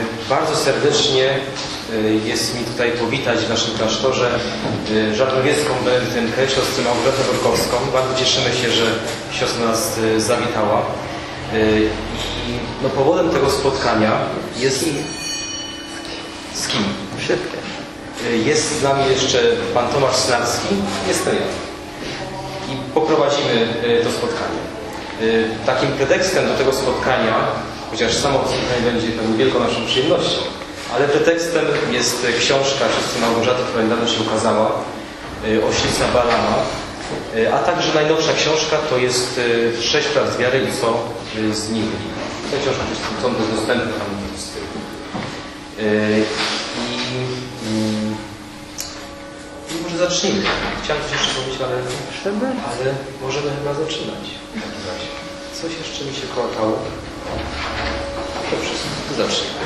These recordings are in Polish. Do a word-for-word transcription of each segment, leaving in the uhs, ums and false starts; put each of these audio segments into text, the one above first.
Bardzo serdecznie jest mi tutaj powitać w naszym klasztorze żarnowiecką Benedyktinkę, siostrę Małgorzatę Borkowską. Bardzo cieszymy się, że siostra nas zawitała. I no, powodem tego spotkania jest... Z kim? Szybkie. Jest z nami jeszcze pan Tomasz Snarski, jestem ja. I poprowadzimy to spotkanie. Takim pretekstem do tego spotkania, chociaż samo to spotkanie będzie pewnie wielką naszą przyjemnością, ale pretekstem jest książka siostry Małgorzaty, która niedawno się ukazała, Oślica Balama, a także najnowsza książka to jest Sześć praw wiary i co z nimi. Ta książka są dostępne tam z tyłu. I, I może zacznijmy. Chciałem coś jeszcze powiedzieć, ale, ale możemy chyba zaczynać. W takim razie. Coś jeszcze mi się kołatało. To wszystko. Zacznijmy.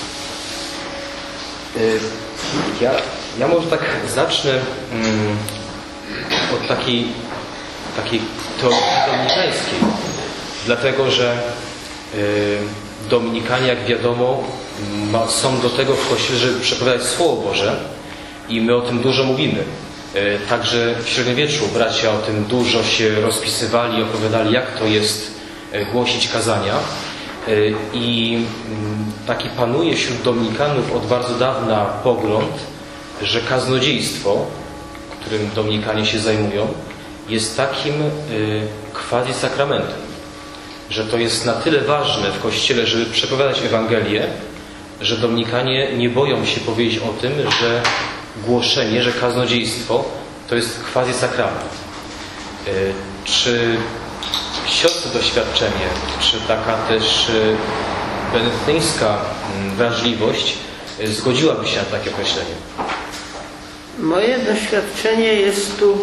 Ja, ja może tak zacznę um, od takiej, takiej teologii dominikańskiej. Dlatego, że y, Dominikanie, jak wiadomo, ma, są do tego w Kościele, żeby przepowiadać Słowo Boże i my o tym dużo mówimy. Y, także w średniowieczu bracia o tym dużo się rozpisywali i opowiadali, jak to jest y, głosić kazania. Y, I y, taki panuje wśród Dominikanów od bardzo dawna pogląd, że kaznodziejstwo, którym Dominikanie się zajmują, jest takim y, quasi-sakramentem. Że to jest na tyle ważne w Kościele, żeby przepowiadać Ewangelię, że Dominikanie nie boją się powiedzieć o tym, że głoszenie, że kaznodziejstwo to jest quasi-sakrament. Y, czy siostry doświadczenie, czy taka też y, benedyktyńska y, wrażliwość y, zgodziłaby się na takie określenie? Moje doświadczenie jest tu...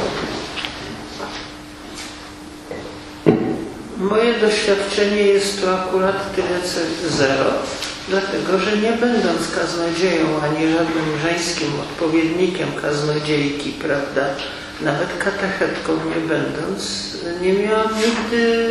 Moje doświadczenie jest tu akurat tyle co zero, dlatego że nie będąc kaznodzieją, ani żadnym żeńskim odpowiednikiem kaznodziejki, prawda, nawet katechetką nie będąc, nie miałam nigdy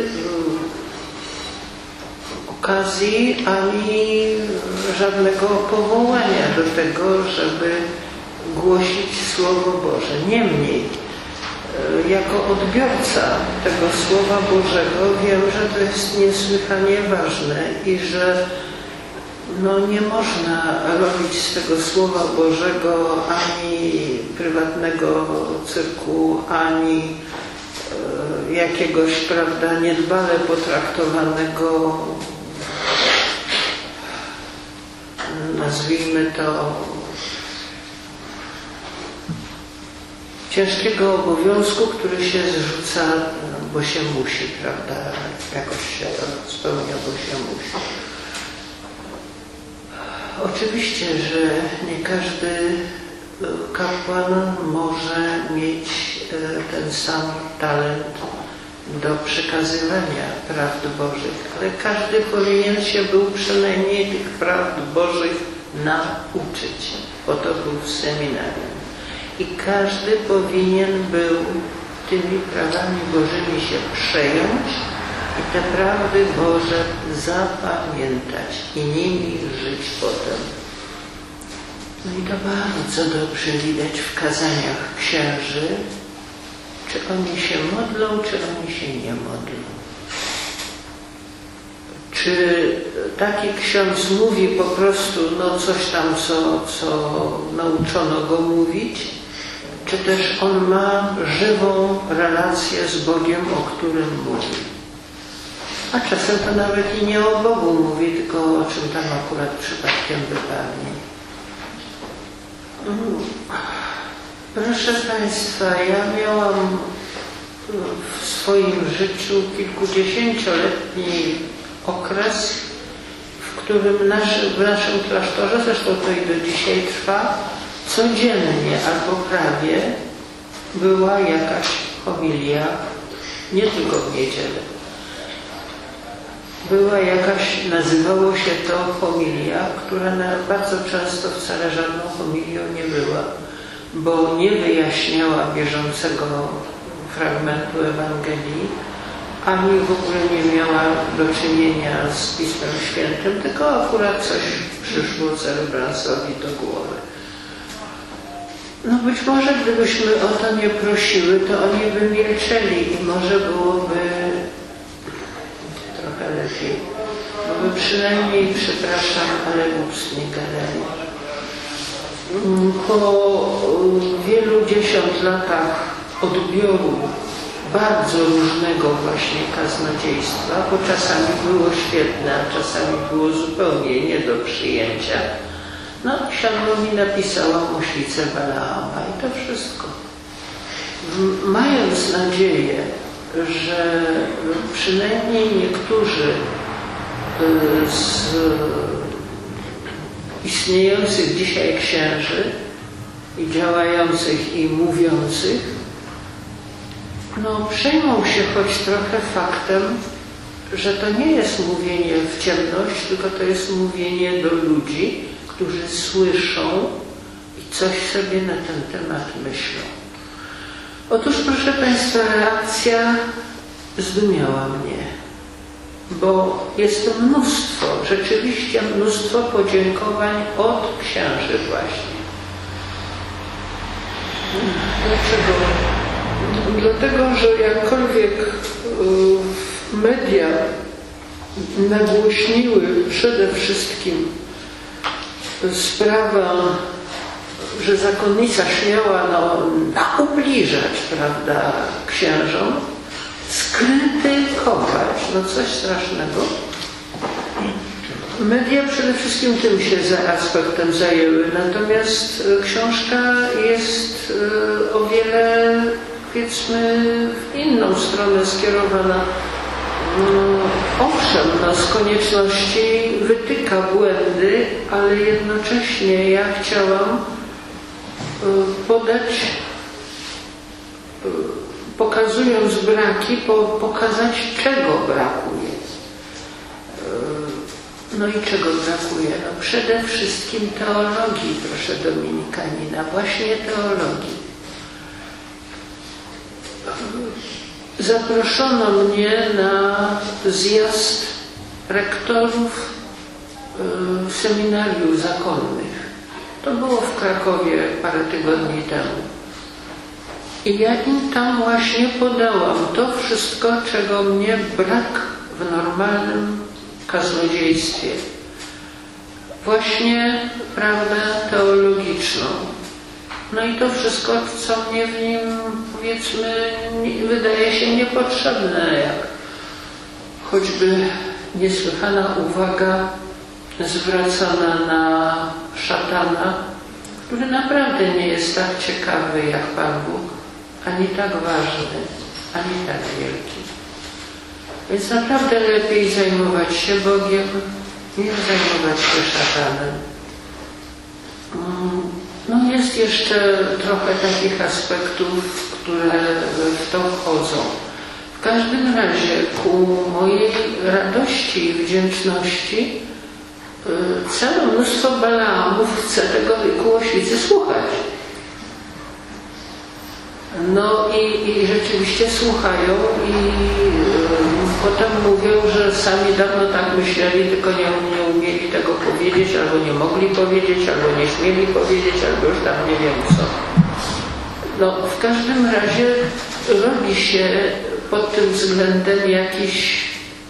okazji ani żadnego powołania do tego, żeby głosić Słowo Boże. Niemniej, jako odbiorca tego Słowa Bożego wiem, że to jest niesłychanie ważne i że no, nie można robić z tego Słowa Bożego ani prywatnego cyrku, ani e, jakiegoś, prawda, niedbale potraktowanego, nazwijmy to, ciężkiego obowiązku, który się zrzuca, bo się musi, prawda? Jakoś się spełnia, bo się musi. Oczywiście, że nie każdy kapłan może mieć ten sam talent do przekazywania prawd Bożych, ale każdy powinien się był przynajmniej tych prawd Bożych nauczyć. Po to był w seminarium. I każdy powinien był tymi prawami Bożymi się przejąć i te prawdy Boże zapamiętać i nimi żyć potem. No i to bardzo dobrze widać w kazaniach księży, czy oni się modlą, czy oni się nie modlą. Czy taki ksiądz mówi po prostu no coś tam, co, co nauczono go mówić, czy też on ma żywą relację z Bogiem, o którym mówi. A czasem to nawet i nie o Bogu mówi, tylko o czym tam akurat przypadkiem wypadnie. Proszę Państwa, ja miałam w swoim życiu kilkudziesięcioletni okres, w którym naszy, w naszym klasztorze, zresztą to i do dzisiaj trwa, codziennie albo prawie była jakaś homilia, nie tylko w niedzielę. Była jakaś, nazywało się to homilia, która bardzo często wcale żadną homilią nie była, bo nie wyjaśniała bieżącego fragmentu Ewangelii, ani w ogóle nie miała do czynienia z Pismem Świętym, tylko akurat coś przyszło Celebransowi do głowy. No być może gdybyśmy o to nie prosiły, to oni by milczeli i może byłoby trochę lepiej. Bo by przynajmniej, przepraszam, ale ust nie gadali. Po wielu dziesiąt latach odbioru bardzo różnego właśnie kaznodziejstwa, bo czasami było świetne, a czasami było zupełnie nie do przyjęcia. No, siano mi napisała Moślicę Balaama i to wszystko. Mając nadzieję, że przynajmniej niektórzy z istniejących dzisiaj księży i działających i mówiących, no przejmą się choć trochę faktem, że to nie jest mówienie w ciemność, tylko to jest mówienie do ludzi, którzy słyszą i coś sobie na ten temat myślą. Otóż, proszę Państwa, reakcja zdumiała mnie, bo jest to mnóstwo, rzeczywiście mnóstwo podziękowań od księży właśnie. Dlaczego? Dlatego, że jakkolwiek media nagłośniły przede wszystkim sprawę, że zakonnica śmiała no, naubliżać, prawda, księżom, skrytykować, no coś strasznego. Media przede wszystkim tym się za aspektem zajęły, natomiast książka jest o wiele, powiedzmy, w inną stronę skierowana. Owszem, no, z konieczności wytyka błędy, ale jednocześnie ja chciałam podać, pokazując braki, pokazać, czego brakuje. No i czego brakuje? No przede wszystkim teologii, proszę Dominikanina, właśnie teologii. Zaproszono mnie na zjazd rektorów y, seminariów zakonnych. To było w Krakowie parę tygodni temu. I ja im tam właśnie podałam to wszystko, czego mnie brak w normalnym kaznodziejstwie. Właśnie prawdę teologiczną. No i to wszystko, co mnie w nim, powiedzmy, wydaje się niepotrzebne, jak choćby niesłychana uwaga zwracana na szatana, który naprawdę nie jest tak ciekawy jak Pan Bóg, ani tak ważny, ani tak wielki. Więc naprawdę lepiej zajmować się Bogiem, niż zajmować się szatanem. No jest jeszcze trochę takich aspektów, które w to wchodzą. W każdym razie ku mojej radości i wdzięczności całe mnóstwo Balaamów chce tego ku Oświcy słuchać. No i, i rzeczywiście słuchają i potem mówią, że sami dawno tak myśleli, tylko nie, nie umieli tego powiedzieć, albo nie mogli powiedzieć, albo nie śmieli powiedzieć, albo już tam nie wiem co. No w każdym razie robi się pod tym względem jakiś,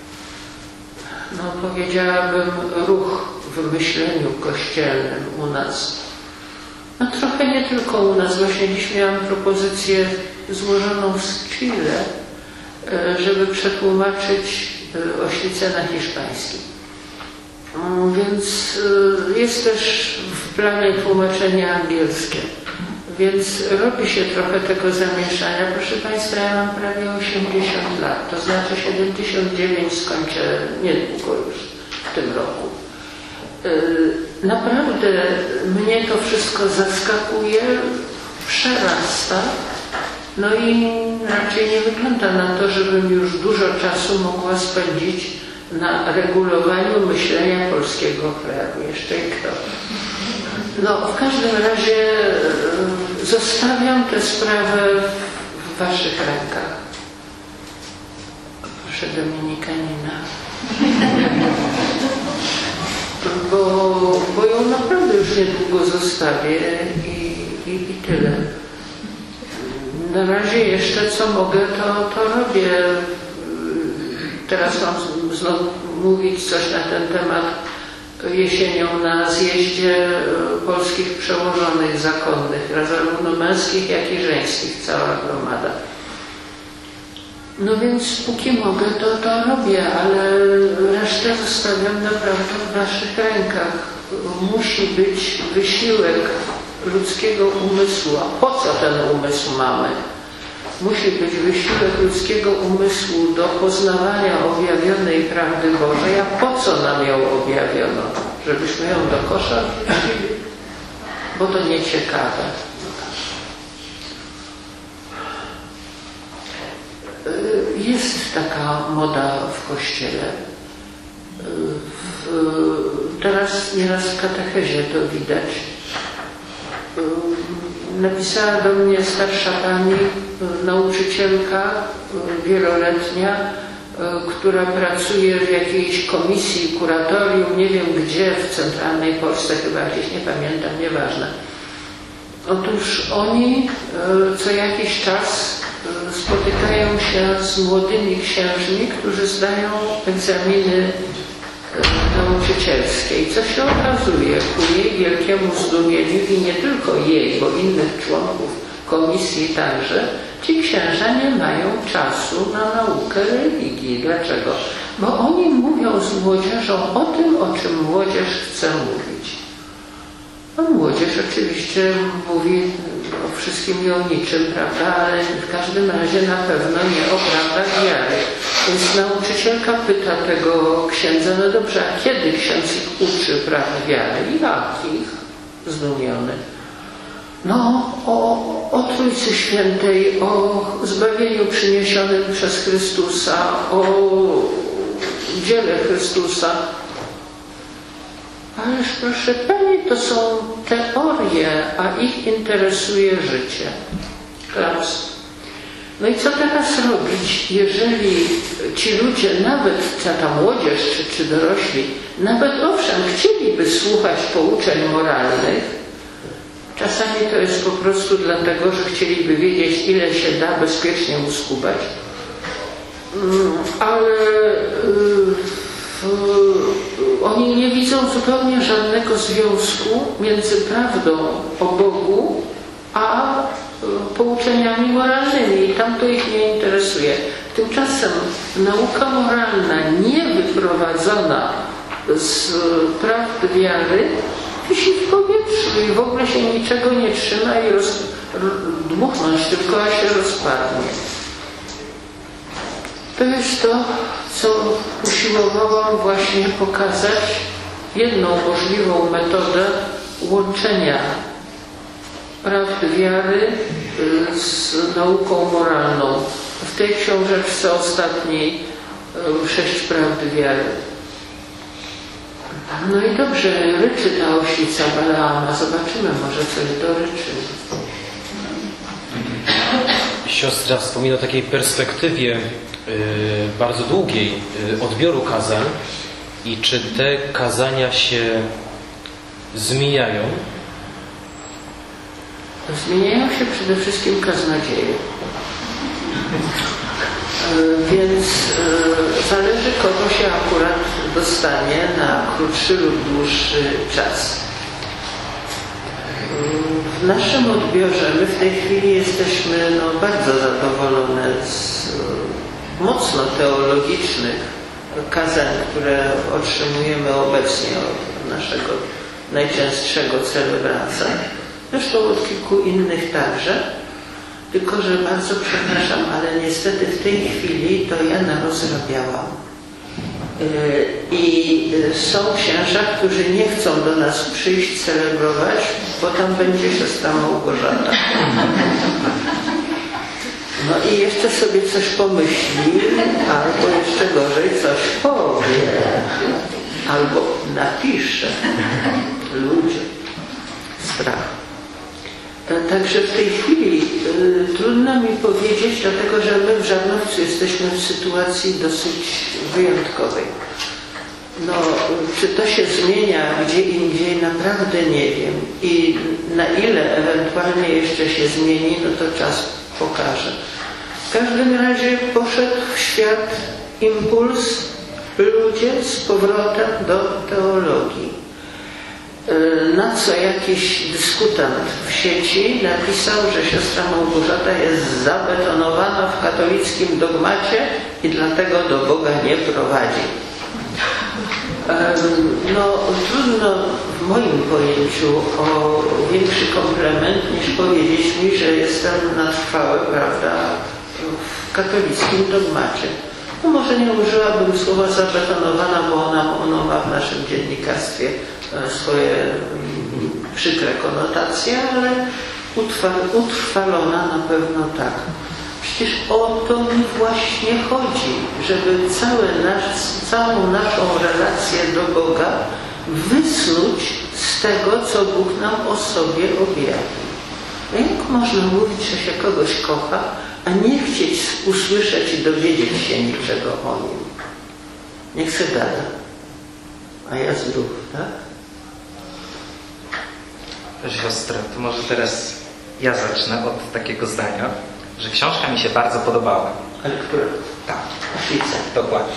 no powiedziałabym, ruch w myśleniu kościelnym u nas. No trochę nie tylko u nas. Właśnie dziś miałam propozycję złożoną z Chile, żeby przetłumaczyć Oświcę na hiszpański. Więc jest też w planie tłumaczenie angielskie. Więc robi się trochę tego zamieszania. Proszę Państwa, ja mam prawie osiemdziesiąt lat, to znaczy siedemdziesiąt dziewięć skończę niedługo już w tym roku. Naprawdę mnie to wszystko zaskakuje, przerasta, no i raczej nie wygląda na to, żebym już dużo czasu mogła spędzić na regulowaniu myślenia polskiego kraju. Jeszcze i kto. No w każdym razie zostawiam tę sprawę w Waszych rękach. proszę dominikanina. Bo, bo ją naprawdę już niedługo zostawię i, i, i tyle. Na razie jeszcze co mogę, to, to robię. Teraz mam znowu mówić coś na ten temat jesienią na zjeździe polskich przełożonych zakonnych, zarówno męskich, jak i żeńskich, cała gromada. No więc póki mogę, to to robię, ale resztę zostawiam naprawdę w waszych rękach. Musi być wysiłek ludzkiego umysłu. A po co ten umysł mamy? Musi być wysiłek ludzkiego umysłu do poznawania objawionej prawdy Bożej. A po co nam ją objawiono? Żebyśmy ją do kosza wrzucili? Bo to nieciekawe. Jest taka moda w Kościele. Teraz nieraz w katechezie to widać. Napisała do mnie starsza pani, nauczycielka wieloletnia, która pracuje w jakiejś komisji, kuratorium, nie wiem gdzie, w centralnej Polsce chyba gdzieś, nie pamiętam, nieważne. Otóż oni co jakiś czas spotykają się z młodymi księżmi, którzy zdają egzaminy nauczycielskie. I co się okazuje, ku jej wielkiemu zdumieniu i nie tylko jej, bo innych członków komisji także, ci księża nie mają czasu na naukę religii. Dlaczego? Bo oni mówią z młodzieżą o tym, o czym młodzież chce mówić. No, młodzież oczywiście mówi o wszystkim i o niczym, prawda, ale w każdym razie na pewno nie o prawdach wiary. Więc nauczycielka pyta tego księdza, no dobrze, a kiedy ksiądz ich uczy praw wiary? I jakich? Zdumiony. No, o, o Trójcy Świętej, o zbawieniu przyniesionym przez Chrystusa, o dziele Chrystusa. Ależ proszę pani, to są teorie, a ich interesuje życie. Klaps. No i co teraz robić, jeżeli ci ludzie, nawet ta młodzież czy, czy dorośli, nawet owszem chcieliby słuchać pouczeń moralnych, czasami to jest po prostu dlatego, że chcieliby wiedzieć, ile się da bezpiecznie uskubać, ale oni nie widzą zupełnie żadnego związku między prawdą o Bogu a pouczeniami moralnymi i tam to ich nie interesuje. Tymczasem nauka moralna nie wyprowadzona z prawd wiary wisi w powietrzu i w ogóle się niczego nie trzyma i roz, dmuchnąć tylko, a się rozpadnie. To jest to, co usiłowałam właśnie pokazać, jedną możliwą metodę łączenia prawd wiary z nauką moralną. W tej książeczce ostatniej sześć prawd wiary. No i dobrze, ryczy ta oślica Balaama. Zobaczymy, może coś doryczy. Siostra wspomina o takiej perspektywie yy, bardzo długiej yy, odbioru kazań i czy te kazania się zmieniają? Zmieniają się przede wszystkim kaznodzieje. Więc zależy, kogo się akurat dostanie na krótszy lub dłuższy czas. W naszym odbiorze my w tej chwili jesteśmy no, bardzo zadowolone z mocno teologicznych kazań, które otrzymujemy obecnie od naszego najczęstszego celebranta. Zresztą od kilku innych także. Tylko że bardzo przepraszam, ale niestety w tej chwili to ja narozrabiałam. I są księża, którzy nie chcą do nas przyjść celebrować, bo tam będzie siostra Małgorzata. No i jeszcze sobie coś pomyśli, albo jeszcze gorzej coś powie, albo napisze. Ludzie. Strach. Także w tej chwili y, trudno mi powiedzieć, dlatego że my w Żarnowcu jesteśmy w sytuacji dosyć wyjątkowej. No, czy to się zmienia gdzie indziej, naprawdę nie wiem. I na ile ewentualnie jeszcze się zmieni, no to czas pokaże. W każdym razie poszedł w świat impuls ludzie z powrotem do teologii. Na co jakiś dyskutant w sieci napisał, że siostra Małgorzata jest zabetonowana w katolickim dogmacie i dlatego do Boga nie prowadzi. No trudno w moim pojęciu o większy komplement niż powiedzieć mi, że jestem na trwałe, prawda, w katolickim dogmacie. No może nie użyłabym słowa zabetonowana, bo ona, ona ma w naszym dziennikarstwie swoje przykre konotacje, ale utrwalona na pewno tak. Przecież o to mi właśnie chodzi, żeby cały nasz, całą naszą relację do Boga wysnuć z tego, co Bóg nam o sobie objawił. Jak można mówić, że się kogoś kocha, a nie chcieć usłyszeć i dowiedzieć się niczego o nim? Niech se gada, a ja zdrów, tak? Siostro, to może teraz ja zacznę od takiego zdania, że książka mi się bardzo podobała. Ale która? Tak. Oficer. Dokładnie.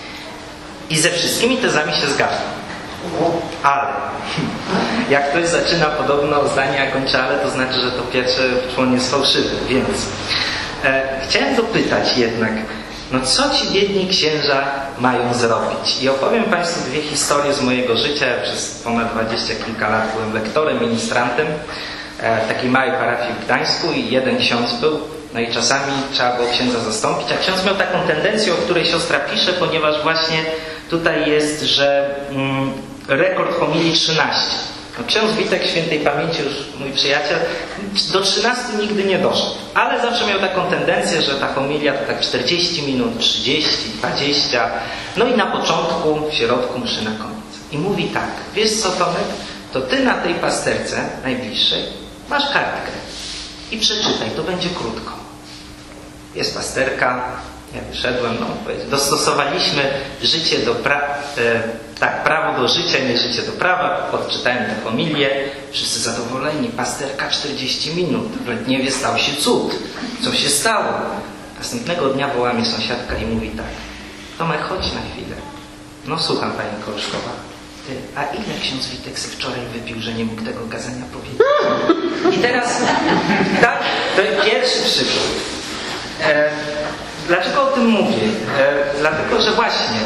I ze wszystkimi tezami się zgadzam. Ale jak ktoś zaczyna podobno zdanie, a kończy ale, to znaczy, że to pierwsze człon jest fałszywy. Więc e, chciałem dopytać jednak, no co ci biedni księża mają zrobić? I opowiem Państwu dwie historie z mojego życia. Przez ponad dwadzieścia kilka lat byłem lektorem, ministrantem w takiej małej parafii w Gdańsku i jeden ksiądz był, no i czasami trzeba było księdza zastąpić, a ksiądz miał taką tendencję, o której siostra pisze, ponieważ właśnie tutaj jest, że mm, rekord homilii trzynaście. No, ksiądz Witek świętej pamięci, już mój przyjaciel, do trzynastu nigdy nie doszedł, ale zawsze miał taką tendencję, że ta homilia to tak czterdzieści minut, trzydzieści, dwadzieścia, no i na początku, w środku, mszy na koniec. I mówi tak, wiesz co, Tomek, to ty na tej pasterce najbliższej masz kartkę i przeczytaj, to będzie krótko. Jest pasterka, ja wyszedłem, no dostosowaliśmy życie do pra... E, tak, prawo do życia, nie życie do prawa, odczytałem tę homilię, wszyscy zadowoleni, pasterka czterdzieści minut, w Letniewie stał się cud. Co się stało? Następnego dnia woła mnie sąsiadka i mówi tak, Tomek, chodź na chwilę. No słucham, pani Kołeszkowa. Ty, a ile ksiądz Witek sobie wczoraj wypił, że nie mógł tego kazania powiedzieć? I teraz, tak, to jest pierwszy przykład. E, dlaczego o tym mówię? E, dlatego, że właśnie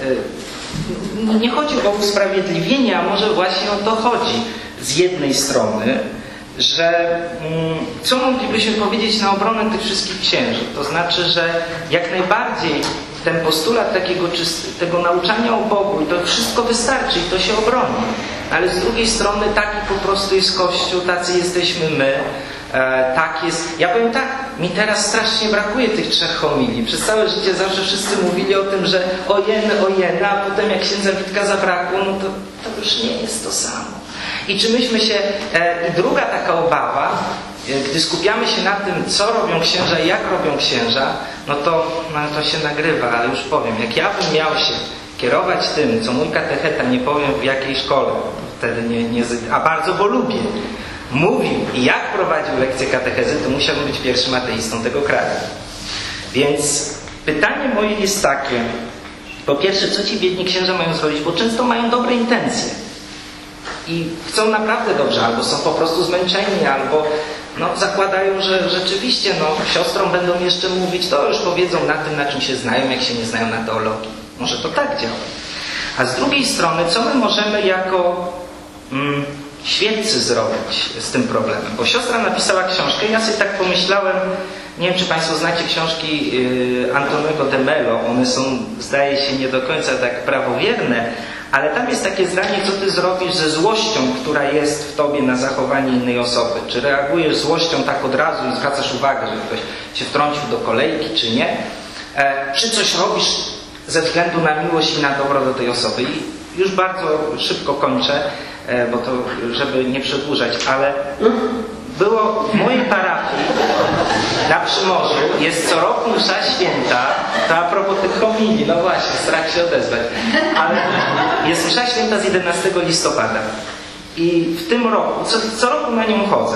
e, nie chodzi o usprawiedliwienie, a może właśnie o to chodzi. Z jednej strony, że mm, co moglibyśmy powiedzieć na obronę tych wszystkich księży? To znaczy, że jak najbardziej ten postulat takiego tego nauczania o Bogu, i to wszystko wystarczy i to się obroni. Ale z drugiej strony taki po prostu jest Kościół, tacy jesteśmy my, e, tak jest. Ja powiem tak, mi teraz strasznie brakuje tych trzech homilii. Przez całe życie zawsze wszyscy mówili o tym, że ojeny, ojeny, a potem jak księdza Witka zabrakło, no to, to już nie jest to samo. I czy myśmy się, e, i druga taka obawa, gdy skupiamy się na tym, co robią księża i jak robią księża, no to, no to się nagrywa, ale już powiem, jak ja bym miał się kierować tym, co mój katecheta, nie powiem w jakiej szkole, wtedy nie, nie a bardzo, bo lubię, mówił i jak prowadził lekcję katechezy, to musiałbym być pierwszym ateistą tego kraju. Więc pytanie moje jest takie, po pierwsze, co ci biedni księża mają zrobić, bo często mają dobre intencje i chcą naprawdę dobrze, albo są po prostu zmęczeni, albo no, zakładają, że rzeczywiście no, siostrom będą jeszcze mówić, to już powiedzą na tym, na czym się znają, jak się nie znają na teologii. Może to tak działa. A z drugiej strony, co my możemy jako mm, świeccy zrobić z tym problemem? Bo siostra napisała książkę i ja sobie tak pomyślałem, nie wiem, czy Państwo znacie książki yy, Antonego de Mello, one są, zdaje się, nie do końca tak prawowierne, ale tam jest takie zdanie, co ty zrobisz ze złością, która jest w tobie na zachowanie innej osoby. Czy reagujesz złością tak od razu i zwracasz uwagę, że ktoś się wtrącił do kolejki, czy nie? E, czy coś robisz ze względu na miłość i na dobro do tej osoby? I już bardzo szybko kończę, e, bo to, żeby nie przedłużać, ale było w mojej parafii na Przymorzu, jest co roku msza święta, to a propos tych homilii, no właśnie, strach się odezwać, ale jest msza święta z jedenastego listopada i w tym roku, co, co roku na nią chodzę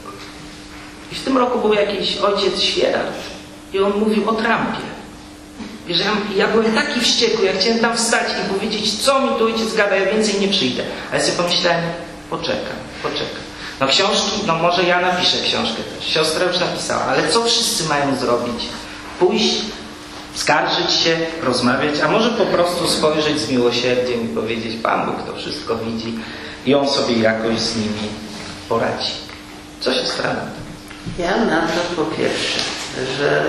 i w tym roku był jakiś ojciec świeracz i on mówił o Trumpie. I że ja, ja byłem taki wściekły, ja chciałem tam wstać i powiedzieć, co mi tu ojciec gada, ja więcej nie przyjdę. Ale sobie pomyślałem, poczekam, poczekam. No książki, no może ja napiszę książkę też. Siostra już napisała, ale co wszyscy mają zrobić? Pójść, skarżyć się, rozmawiać, a może po prostu spojrzeć z miłosierdziem i powiedzieć, Pan Bóg to wszystko widzi i On sobie jakoś z nimi poradzi. Co się stanie? Ja na to po pierwsze, że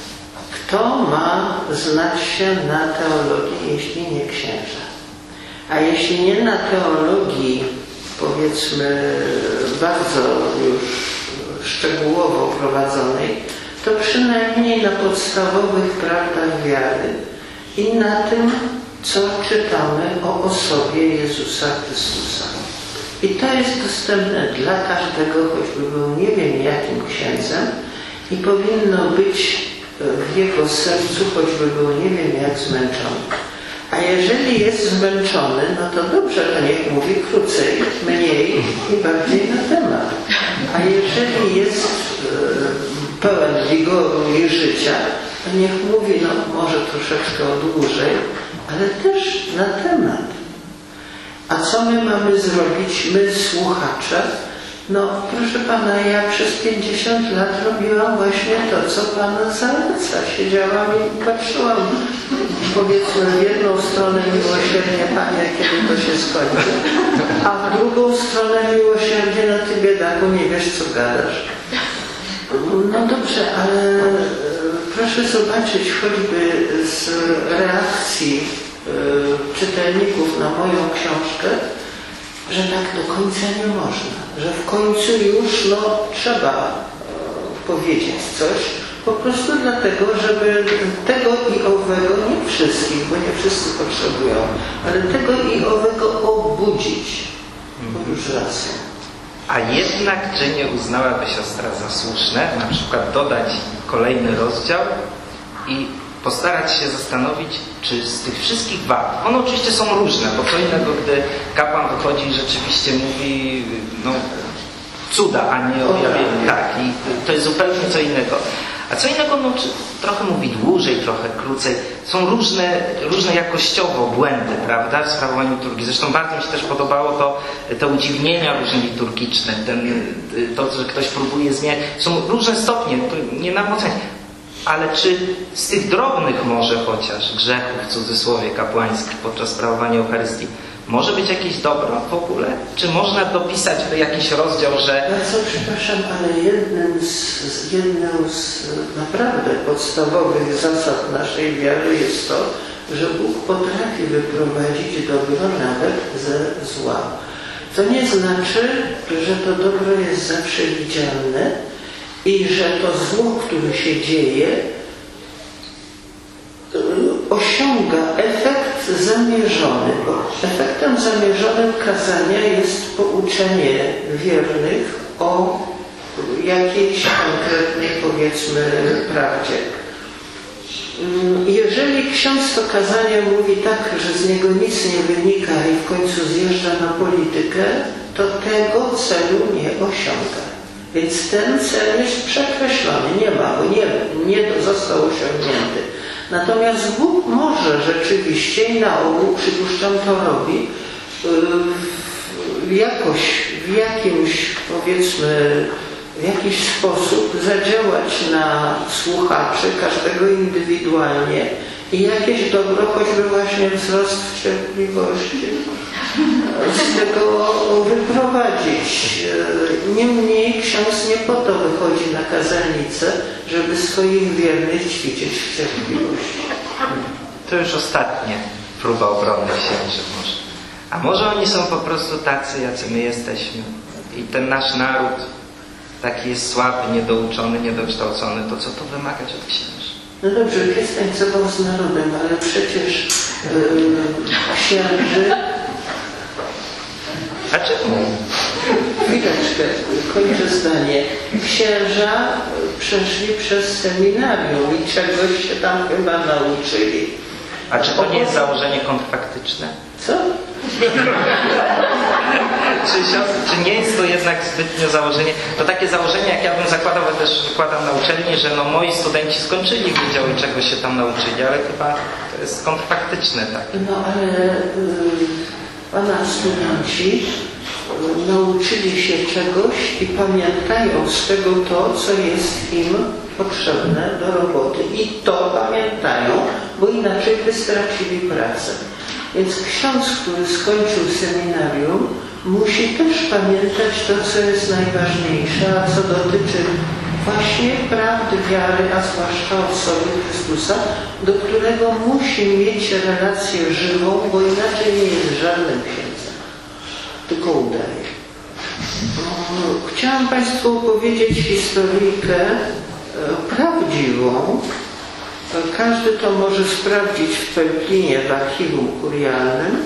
kto ma znać się na teologii, jeśli nie księża? A jeśli nie na teologii, powiedzmy, bardzo już szczegółowo prowadzonej, to przynajmniej na podstawowych prawdach wiary i na tym, co czytamy o osobie Jezusa Chrystusa. I to jest dostępne dla każdego, choćby był nie wiem jakim księdzem i powinno być w jego sercu, choćby był nie wiem jak zmęczony. A jeżeli jest zmęczony, no to dobrze, to niech mówi krócej, mniej i bardziej na temat. A jeżeli jest e, pełen wigoru i życia, to niech mówi, no może troszeczkę dłużej, ale też na temat. A co my mamy zrobić, my słuchacze? No proszę Pana, ja przez pięćdziesiąt lat robiłam właśnie to, co Pana zaleca. Siedziałam i patrzyłam, powiedzmy, w jedną stronę miłosierdzie, Panie, kiedy to się skończy, a w drugą stronę miłosierdzie, no Ty biedaku, nie wiesz co gadasz. No dobrze, ale proszę zobaczyć choćby z reakcji czytelników na moją książkę, że tak do końca nie można, że w końcu już no, trzeba powiedzieć coś, po prostu dlatego, żeby tego i owego, nie wszystkich, bo nie wszyscy potrzebują, ale tego i owego obudzić, bo już raz. A jednak, czy nie uznałaby siostra za słuszne na przykład dodać kolejny rozdział i postarać się zastanowić, czy z tych wszystkich wad, one oczywiście są różne, bo co innego, gdy kapłan wychodzi i rzeczywiście mówi no, cuda, a nie objawienie. Tak, i to jest zupełnie co innego. A co innego, no, czy trochę mówi dłużej, trochę krócej. Są różne, różne jakościowo błędy, prawda, w sprawowaniu liturgii. Zresztą bardzo mi się też podobało to, te udziwnienia różne liturgiczne, ten, to, że ktoś próbuje zmieniać. Są różne stopnie, to nie namocać. Ale czy z tych drobnych może chociaż grzechów, w cudzysłowie, kapłańskich podczas sprawowania Eucharystii może być jakieś dobro w ogóle? Czy można dopisać jakiś rozdział, że... Bardzo przepraszam, ale jednym z, jedną z naprawdę podstawowych zasad naszej wiary jest to, że Bóg potrafi wyprowadzić dobro nawet ze zła. To nie znaczy, że to dobro jest zawsze widzialne, i że to zło, które się dzieje, osiąga efekt zamierzony. Bo efektem zamierzonym kazania jest pouczenie wiernych o jakiejś konkretnej, powiedzmy, prawdzie. Jeżeli ksiądz to kazanie mówi tak, że z niego nic nie wynika i w końcu zjeżdża na politykę, to tego celu nie osiąga. Więc ten cel jest przekreślony, nie ma go, nie, nie został osiągnięty. Natomiast Bóg może rzeczywiście i na ogół, przypuszczam, to robi, yy, jakoś, w jakimś, powiedzmy, w jakiś sposób zadziałać na słuchaczy, każdego indywidualnie i jakieś dobro, choćby właśnie wzrost w cierpliwości, z tego wyprowadzić. Niemniej ksiądz nie po to wychodzi na kazalnicę, żeby swoich wiernych ćwiczyć w cierpliwości. To już ostatnie próba obrony księży może. A może oni są po prostu tacy, jacy my jesteśmy. I ten nasz naród taki jest słaby, niedouczony, niedokształcony. To co to wymagać od księży? No dobrze, pies tańcował z narodem, ale przecież yy, księży... A czemu? Chwileczkę, kończę zdanie. Księża przeszli przez seminarium i czegoś się tam chyba nauczyli. A czy to nie jest założenie kontrfaktyczne? Co? Czy, siostry, czy nie jest to jednak zbytnio założenie? To takie założenie, jak ja bym zakładał, bo też wykładam na uczelni, że no moi studenci skończyli wydział i czegoś się tam nauczyli, ale chyba to jest kontrfaktyczne, tak? No ale y, pana studenci y, nauczyli się czegoś i pamiętają z tego to, co jest im potrzebne do roboty. I to pamiętają, bo inaczej by stracili pracę. Więc ksiądz, który skończył seminarium, musi też pamiętać to, co jest najważniejsze, a co dotyczy właśnie prawdy wiary, a zwłaszcza osoby Chrystusa, do którego musi mieć relację żywą, bo inaczej nie jest żadnym księdzem, tylko udaje. Chciałam Państwu opowiedzieć historyjkę prawdziwą. Każdy to może sprawdzić w Pelplinie, w archiwum kurialnym,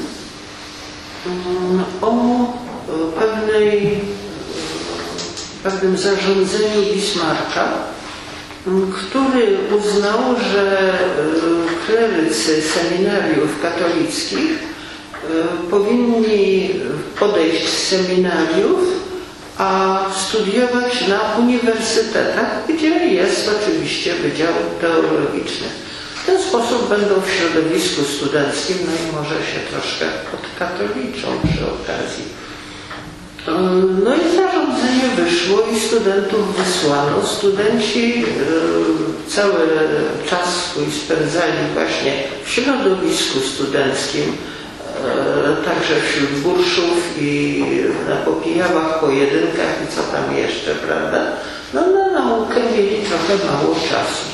o pewnej, pewnym zarządzeniu Bismarcka, który uznał, że klerycy seminariów katolickich powinni podejść z seminariów, a studiować na uniwersytetach, gdzie jest oczywiście Wydział Teologiczny. W ten sposób będą w środowisku studenckim, no i może się troszkę odkatoliczą przy okazji. No i zarządzenie wyszło i studentów wysłano. Studenci cały czas swój spędzali właśnie w środowisku studenckim, także wśród burszów i na popijawach, pojedynkach i co tam jeszcze, prawda? No na naukę mieli trochę mało czasu.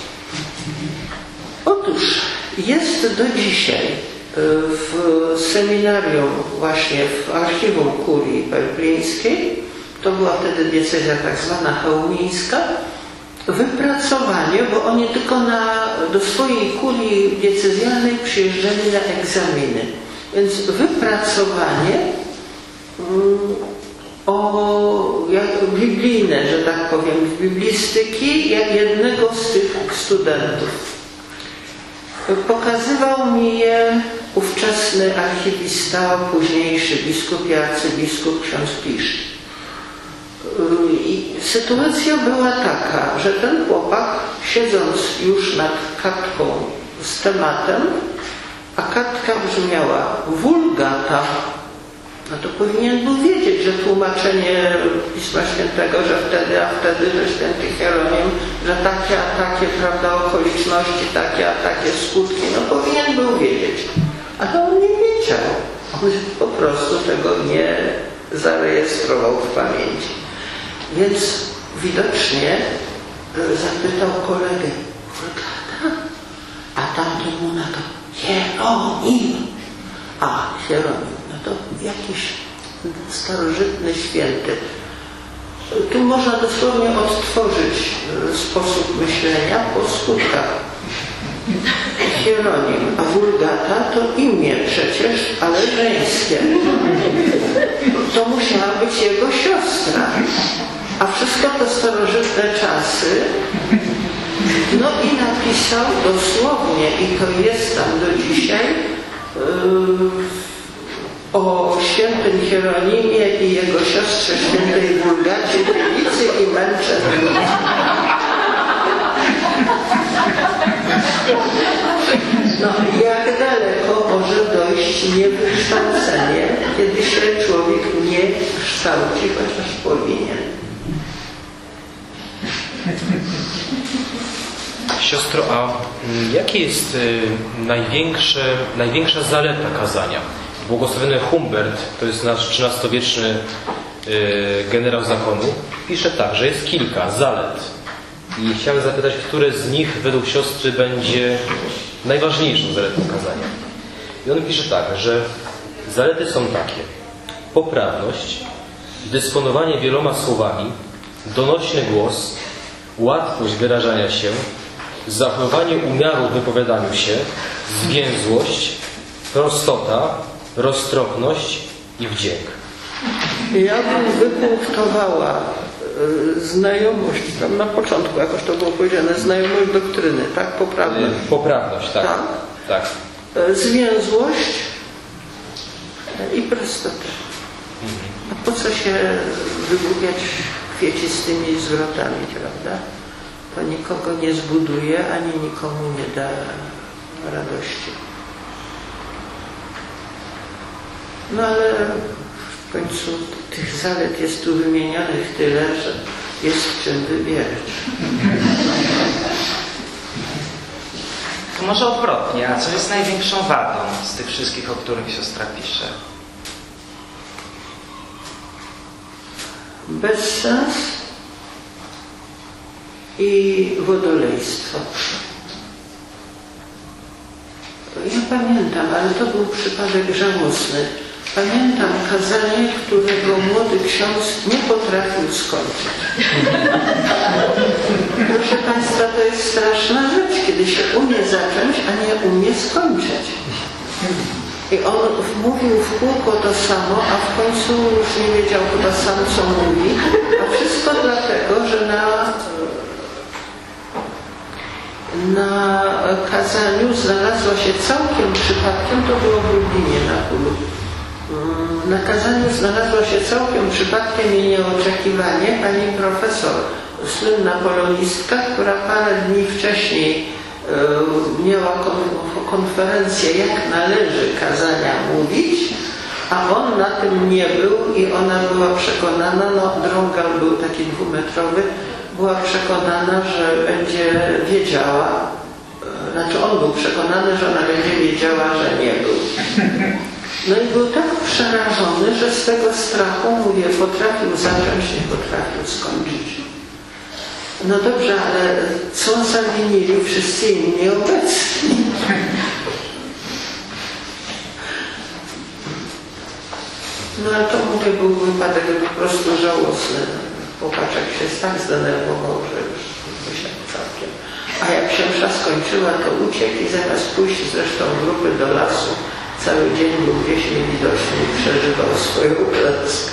Otóż jest do dzisiaj w seminarium, właśnie w archiwum kurii pelplińskiej, to była wtedy diecezja tak zwana chełmińska, wypracowanie, bo oni tylko na, do swojej kurii diecezjalnej przyjeżdżali na egzaminy. Więc wypracowanie um, o jak, biblijne, że tak powiem, biblistyki jak jednego z tych studentów. Pokazywał mi je ówczesny archiwista, późniejszy biskup i arcybiskup ksiądz Pisz. I sytuacja była taka, że ten chłopak, siedząc już nad kartką z tematem, a kartka brzmiała Vulgata, no to powinien był wiedzieć, że tłumaczenie Pisma Świętego, że wtedy, a wtedy, że święty Hieronim, że takie, a takie, prawda, okoliczności, takie, a takie skutki, no powinien był wiedzieć. Ale on nie wiedział. On po prostu tego nie zarejestrował w pamięci. Więc widocznie zapytał kolegę, Vulgata? A tamten mu na to, Hieronim. A, Hieronim, no to jakiś starożytny święty. Tu można dosłownie odtworzyć sposób myślenia po skutkach. Hieronim, a Vulgata to imię przecież, ale żeńskie. To musiała być jego siostra. A wszystko to starożytne czasy. No i napisał dosłownie, i to jest tam do dzisiaj, yy, o świętym Hieronimie i jego siostrze świętej Vulgacie, dziewicy i męczennicy. No jak daleko może dojść niewykształcenie, kiedy się człowiek nie kształci, chociaż powinien. Siostro, a jakie jest y, największe, największa zaleta kazania? Błogosławiony Humbert, to jest nasz trzynastowieczny y, generał zakonu, pisze tak, że jest kilka zalet. I chciałem zapytać, które z nich według siostry będzie najważniejszą zaletą kazania. I on pisze tak, że zalety są takie: poprawność, dysponowanie wieloma słowami, donośny głos, łatwość wyrażania się, zachowanie umiaru w wypowiadaniu się, zwięzłość, prostota, roztropność i wdzięk. Ja bym wypunktowała y, znajomość, tam na początku jakoś to było powiedziane, znajomość doktryny, tak? Poprawność. Poprawność, tak. Tak. tak. Y, zwięzłość i prostotę. A po co się wygłupiać kwiecistymi zwrotami, prawda? To nikogo nie zbuduje, ani nikomu nie da radości. No ale w końcu tych zalet jest tu wymienionych tyle, że jest w czym wybierać. To może odwrotnie, a co jest największą wadą z tych wszystkich, o których siostra pisze? Bezsens i wodolejstwo. Ja pamiętam, ale to był przypadek żałosny. Pamiętam kazanie, którego młody ksiądz nie potrafił skończyć. Proszę Państwa, to jest straszna rzecz, kiedy się umie zacząć, a nie umie skończyć. I on mówił w kółko to samo, a w końcu już nie wiedział chyba sam, co mówi. A wszystko dlatego, że na, na kazaniu znalazła się całkiem przypadkiem, to było w Lublinie na Kulu, na kazaniu znalazła się całkiem przypadkiem i nieoczekiwanie pani profesor, słynna polonistka, która parę dni wcześniej miała konferencję, jak należy kazania mówić, a on na tym nie był i ona była przekonana, no drągal był taki dwumetrowy, była przekonana, że będzie wiedziała, znaczy on był przekonany, że ona będzie wiedziała, że nie był. No i był tak przerażony, że z tego strachu, mówię, potrafił zacząć, nie potrafił skończyć. No dobrze, ale co zawinili wszyscy inni obecni? No ale to, mówię, był wypadek po prostu żałosny. Chłopaczek się tak zdenerwował, że już wysiadł całkiem. A jak się msza skończyła, to uciekł i zamiast pójść z resztą grupy do lasu, cały dzień był gdzieś niewidoczny i przeżywał swoją klęskę.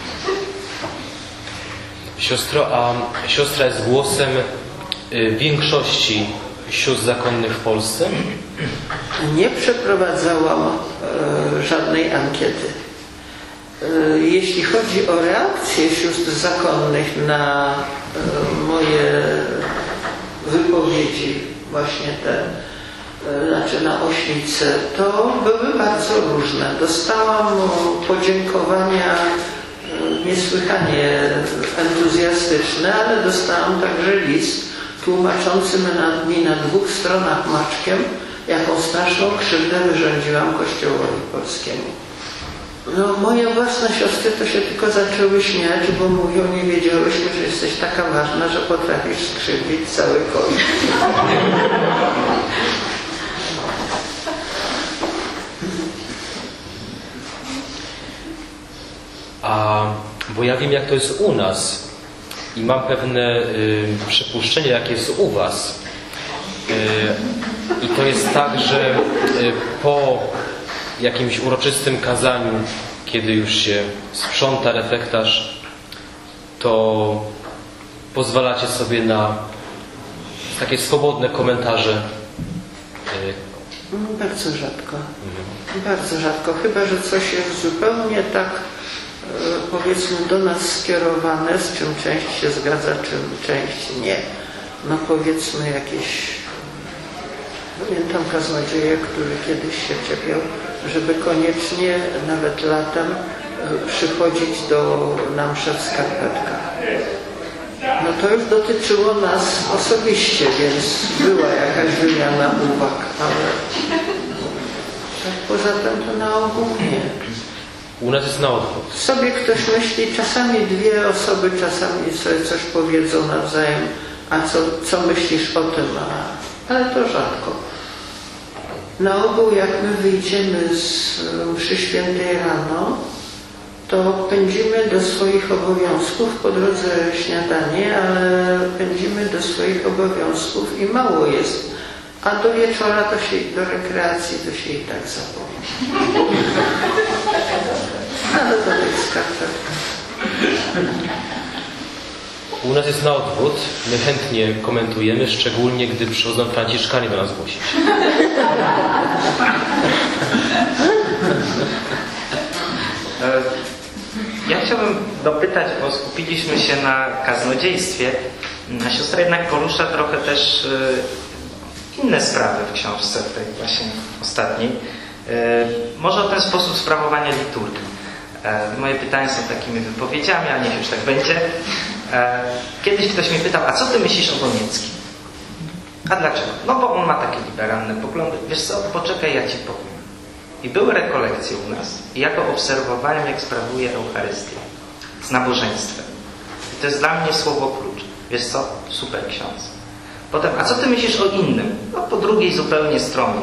Siostro, a siostra jest głosem większości sióstr zakonnych w Polsce? Nie przeprowadzałam e, żadnej ankiety. E, jeśli chodzi o reakcje sióstr zakonnych na e, moje wypowiedzi, właśnie te, e, znaczy na oświce, to były bardzo różne. Dostałam podziękowania niesłychanie entuzjastyczne, ale dostałam także list tłumaczący mi na dwóch stronach maczkiem, jaką straszną krzywdę wyrządziłam Kościołowi polskiemu. No, moje własne siostry to się tylko zaczęły śmiać, bo mówią, nie wiedziałyśmy, że jesteś taka ważna, że potrafisz skrzywdzić cały Kościół. A, bo ja wiem, jak to jest u nas i mam pewne y, przypuszczenie, jak jest u was. Y, I to jest tak, że y, po jakimś uroczystym kazaniu, kiedy już się sprząta refektarz, to pozwalacie sobie na takie swobodne komentarze. Y, Bardzo rzadko. Mhm. Bardzo rzadko. Chyba że coś jest zupełnie tak, powiedzmy, do nas skierowane, z czym część się zgadza, czym część nie. No powiedzmy jakieś... Pamiętam kaznodzieję, który kiedyś się czepiał, żeby koniecznie, nawet latem, przychodzić do na mszę w skarpetkach. No to już dotyczyło nas osobiście, więc była jakaś wymiana uwag, ale tak poza tym to na ogół nie. U nas jest na odwrót. Sobie ktoś myśli, czasami dwie osoby, czasami sobie coś powiedzą nawzajem, a co, co myślisz o tym, a, ale to rzadko. Na ogół jak my wyjdziemy z mszy świętej rano, to pędzimy do swoich obowiązków, po drodze śniadanie, ale pędzimy do swoich obowiązków i mało jest. A do wieczora, to się, do rekreacji to się i tak zapomni. Ale to jest skarpet. U nas jest na odwrót. My chętnie komentujemy, szczególnie gdy przychodzą Franciszkanie do nas głosić. Ja chciałbym dopytać, bo skupiliśmy się na kaznodziejstwie, a siostra jednak porusza trochę też inne sprawy w książce, tej właśnie ostatniej. Może o ten sposób sprawowania liturgii. Moje pytania są takimi wypowiedziami, a niech już tak będzie. Kiedyś ktoś mnie pytał, a co ty myślisz o Donieckim? A dlaczego? No bo on ma takie liberalne poglądy. Wiesz co, poczekaj, ja ci powiem. I były rekolekcje u nas i ja go obserwowałem, jak sprawuje Eucharystię z nabożeństwem. I to jest dla mnie słowo klucz. Wiesz co? Super ksiądz. Potem, a co ty myślisz o innym? No po drugiej zupełnie stronie.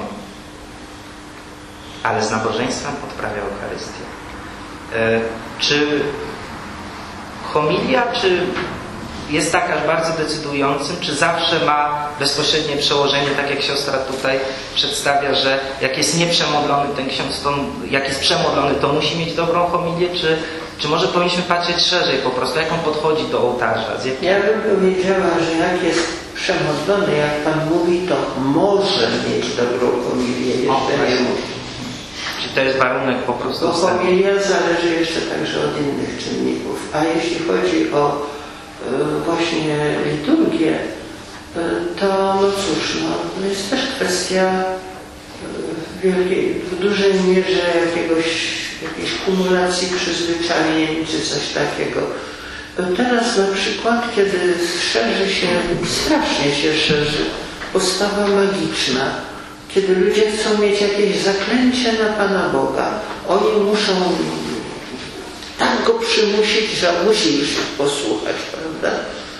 Ale z nabożeństwem odprawia Eucharystię. E, czy homilia, czy jest tak aż bardzo decydującym, czy zawsze ma bezpośrednie przełożenie, tak jak siostra tutaj przedstawia, że jak jest nieprzemodlony ten ksiądz, to, jak jest przemodlony, to musi mieć dobrą homilię, czy, czy może powinniśmy patrzeć szerzej po prostu, jak on podchodzi do ołtarza? Z jakim... Ja bym powiedziała, że jak jest przemodlony, jak Pan mówi, to może mieć dobrą homilię, jeszcze nie musi. Czyli to jest warunek po prostu? Bo homilia zależy jeszcze także od innych czynników. A jeśli chodzi o właśnie liturgię, to no cóż, no, jest też kwestia w, wielkiej, w dużej mierze jakiegoś, jakiejś kumulacji przyzwyczajeń czy coś takiego. Teraz na przykład, kiedy szerzy się, strasznie się szerzy postawa magiczna, kiedy ludzie chcą mieć jakieś zaklęcie na Pana Boga, oni muszą tak go przymusić, że musi już ich posłuchać, prawda?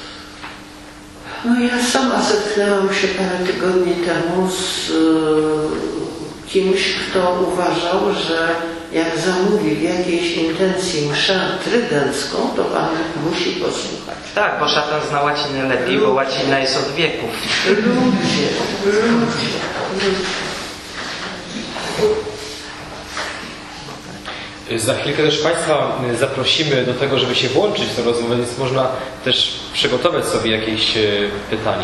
No ja sama zetknęłam się parę tygodni temu z y, kimś, kto uważał, że jak zamówi w jakiejś intencji mszę trydencką, to Pan musi posłuchać. Tak, bo szatan zna łacinę lepiej, bo łacina jest od wieków. Ludzie, ludzie, ludzie. Za chwilkę też Państwa zaprosimy do tego, żeby się włączyć w tę rozmowę, więc można też przygotować sobie jakieś pytanie.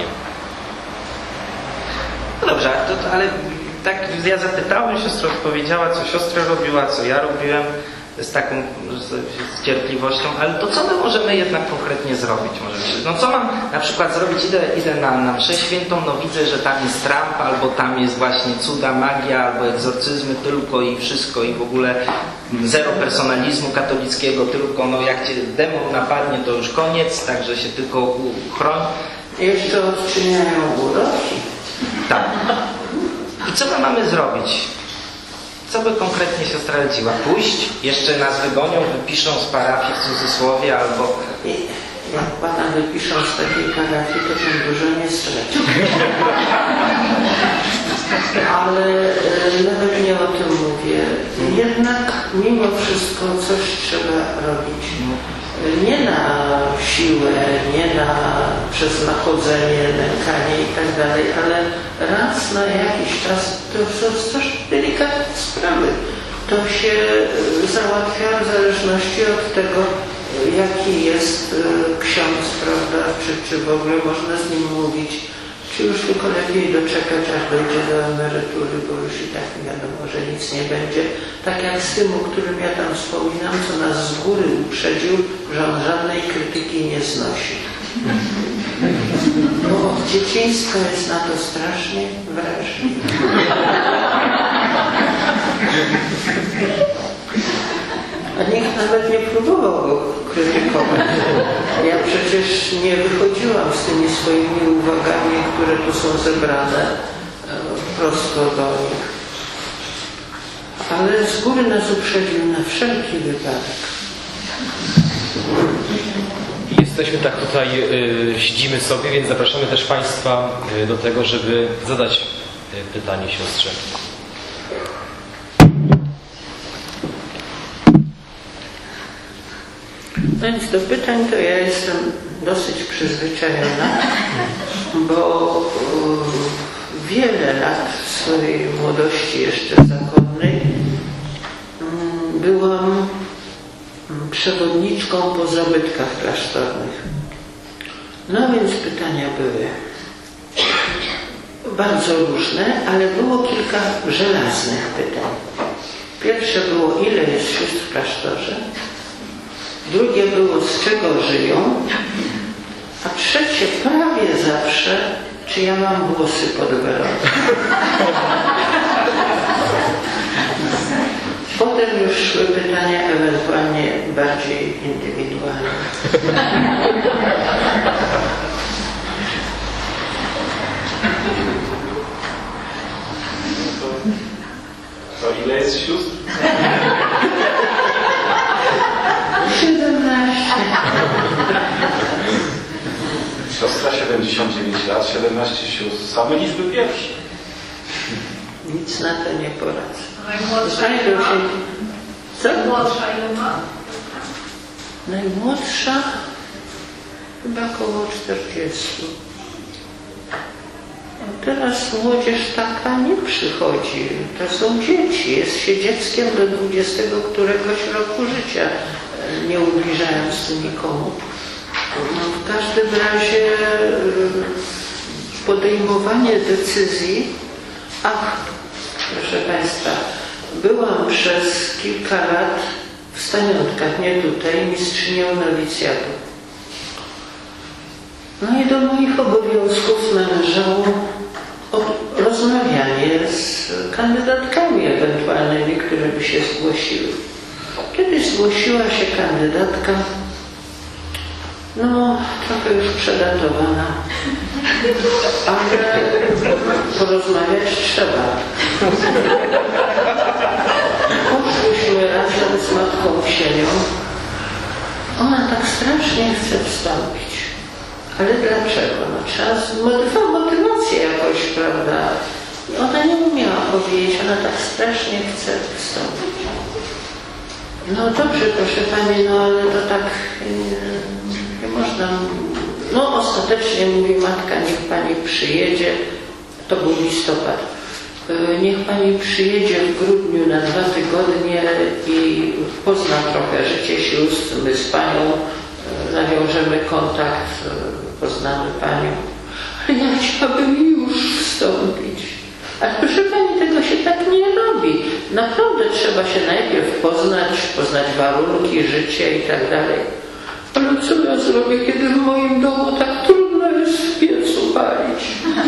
No dobrze, to, to, ale tak ja zapytałem, siostra odpowiedziała, co siostra robiła, co ja robiłem z taką z, z cierpliwością, ale to co my możemy jednak konkretnie zrobić? Może, no co mam na przykład zrobić? Idę, idę na, na mszę świętą, no widzę, że tam jest Trump, albo tam jest właśnie cuda, magia, albo egzorcyzmy tylko i wszystko i w ogóle zero personalizmu katolickiego, tylko no jak cię demon napadnie, to już koniec, także się tylko chroń. Jeszcze odczyniają uroki. Tak. I co my mamy zrobić? Co by konkretnie siostra radziła? Pójść? Jeszcze nas wygonią, wypiszą z parafii w cudzysłowie, albo... I jak Pana wypiszą z takiej parafii, to Pan dużo nie straci. Ale e, nawet nie o tym mówię. Jednak mimo wszystko coś trzeba robić. Nie na siłę, nie na przez nachodzenie, nękanie i tak dalej, ale raz na jakiś czas, to są strasznie delikatne sprawy. To się załatwia w zależności od tego, jaki jest ksiądz, prawda, czy, czy w ogóle można z nim mówić, czy już tylko lepiej doczekać, aż dojdzie do emerytury, bo już i tak wiadomo, że nic nie będzie. Tak jak z tym, o którym ja tam wspominam, co nas z góry uprzedził, że on żadnej krytyki nie znosi. Bo od dzieciństwa jest na to strasznie wrażliwy. A nikt nawet nie próbował go krytykować. Ja przecież nie wychodziłam z tymi swoimi uwagami, które tu są zebrane, prosto do nich. Ale z góry nas uprzedził na wszelki wypadek. Jesteśmy tak tutaj, y, siedzimy sobie, więc zapraszamy też Państwa y, do tego, żeby zadać y, pytanie siostrze. No więc do pytań to ja jestem dosyć przyzwyczajona, bo y, wiele lat w swojej młodości jeszcze zakonnej y, byłam przewodniczką po zabytkach klasztornych. No więc pytania były bardzo różne, ale było kilka żelaznych pytań. Pierwsze było, ile jest sióstr w klasztorze? Drugie było, z czego żyją? A trzecie, prawie zawsze, czy ja mam włosy podwelone? Potem już szły pytania ewentualnie bardziej indywidualne. To ile jest sióstr? siedemnaście. Siostra siedemdziesiąt dziewięć lat, siedemnaście sióstr. Same liczby pierwsze. Nic na to nie poradzę. Najmłodsza ile ma? Co? Najmłodsza ile ma? Najmłodsza chyba około czterdziestu. A teraz młodzież taka nie przychodzi. To są dzieci. Jest się dzieckiem do dwudziestego któregoś roku życia, nie ubliżając tu nikomu. No, w każdym razie podejmowanie decyzji. Ach, proszę Państwa, byłam przez kilka lat w Staniątkach, nie tutaj, mistrzynią nowicjatu. No i do moich obowiązków należało rozmawianie z kandydatkami ewentualnymi, które by się zgłosiły. Kiedyś zgłosiła się kandydatka, no trochę już przedatowana, ale porozmawiać trzeba. Poszłyśmy razem z matką Ksienią. Ona tak strasznie chce wstąpić. Ale dlaczego? No trzeba zmotywować motywację jakoś, prawda? Ona nie umiała powiedzieć, ona tak strasznie chce wstąpić. No dobrze, proszę Pani, no ale to tak nie, nie można. No ostatecznie mówi matka, niech Pani przyjedzie, to był listopad, niech Pani przyjedzie w grudniu na dwa tygodnie i pozna trochę życie sióstr, my z Panią nawiążemy kontakt, poznamy Panią. Ale ja chciałabym już wstąpić. Ale proszę Pani, tego się tak nie robi. Naprawdę trzeba się najpierw poznać, poznać warunki, życie i tak dalej. Ale co ja zrobię, kiedy w moim domu tak trudno jest w piecu palić?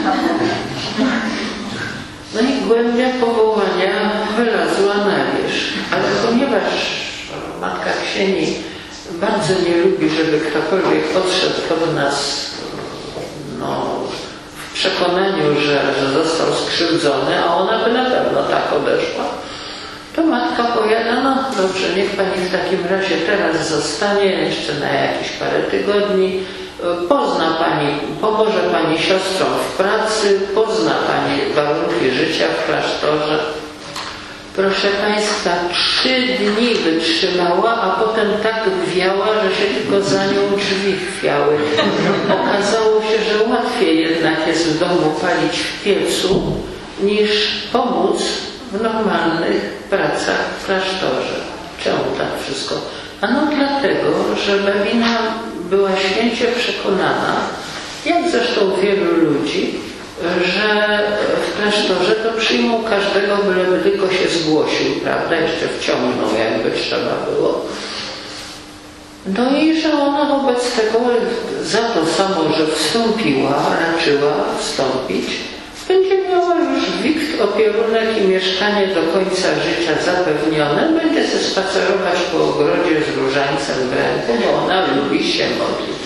No i głębia powołania wylazła na wierzch. Ale ponieważ matka Ksieni bardzo nie lubi, żeby ktokolwiek odszedł od nas no, w przekonaniu, że, że został skrzywdzony, a ona by na pewno tak odeszła, to matka powiada, no dobrze, niech Pani w takim razie teraz zostanie jeszcze na jakieś parę tygodni, pozna Pani, pomoże Pani siostrom w pracy, pozna Pani warunki życia w klasztorze. Proszę Państwa, trzy dni wytrzymała, a potem tak wiała, że się tylko za nią drzwi chwiały. Okazało się, że łatwiej jednak jest w domu palić w piecu, niż pomóc w normalnych pracach w klasztorze. Czemu tak wszystko? Ano dlatego, że Bawina była święcie przekonana, jak zresztą wielu ludzi, że w klasztorze to przyjmą każdego, byleby tylko się zgłosił, prawda? Jeszcze wciągną, jakby trzeba było. No i że ona wobec tego za to samo, że wstąpiła, raczyła wstąpić, będzie miała już wikt, opierunek i mieszkanie do końca życia zapewnione, będzie się spacerować po ogrodzie z różańcem w ręku, bo ona lubi się modlić.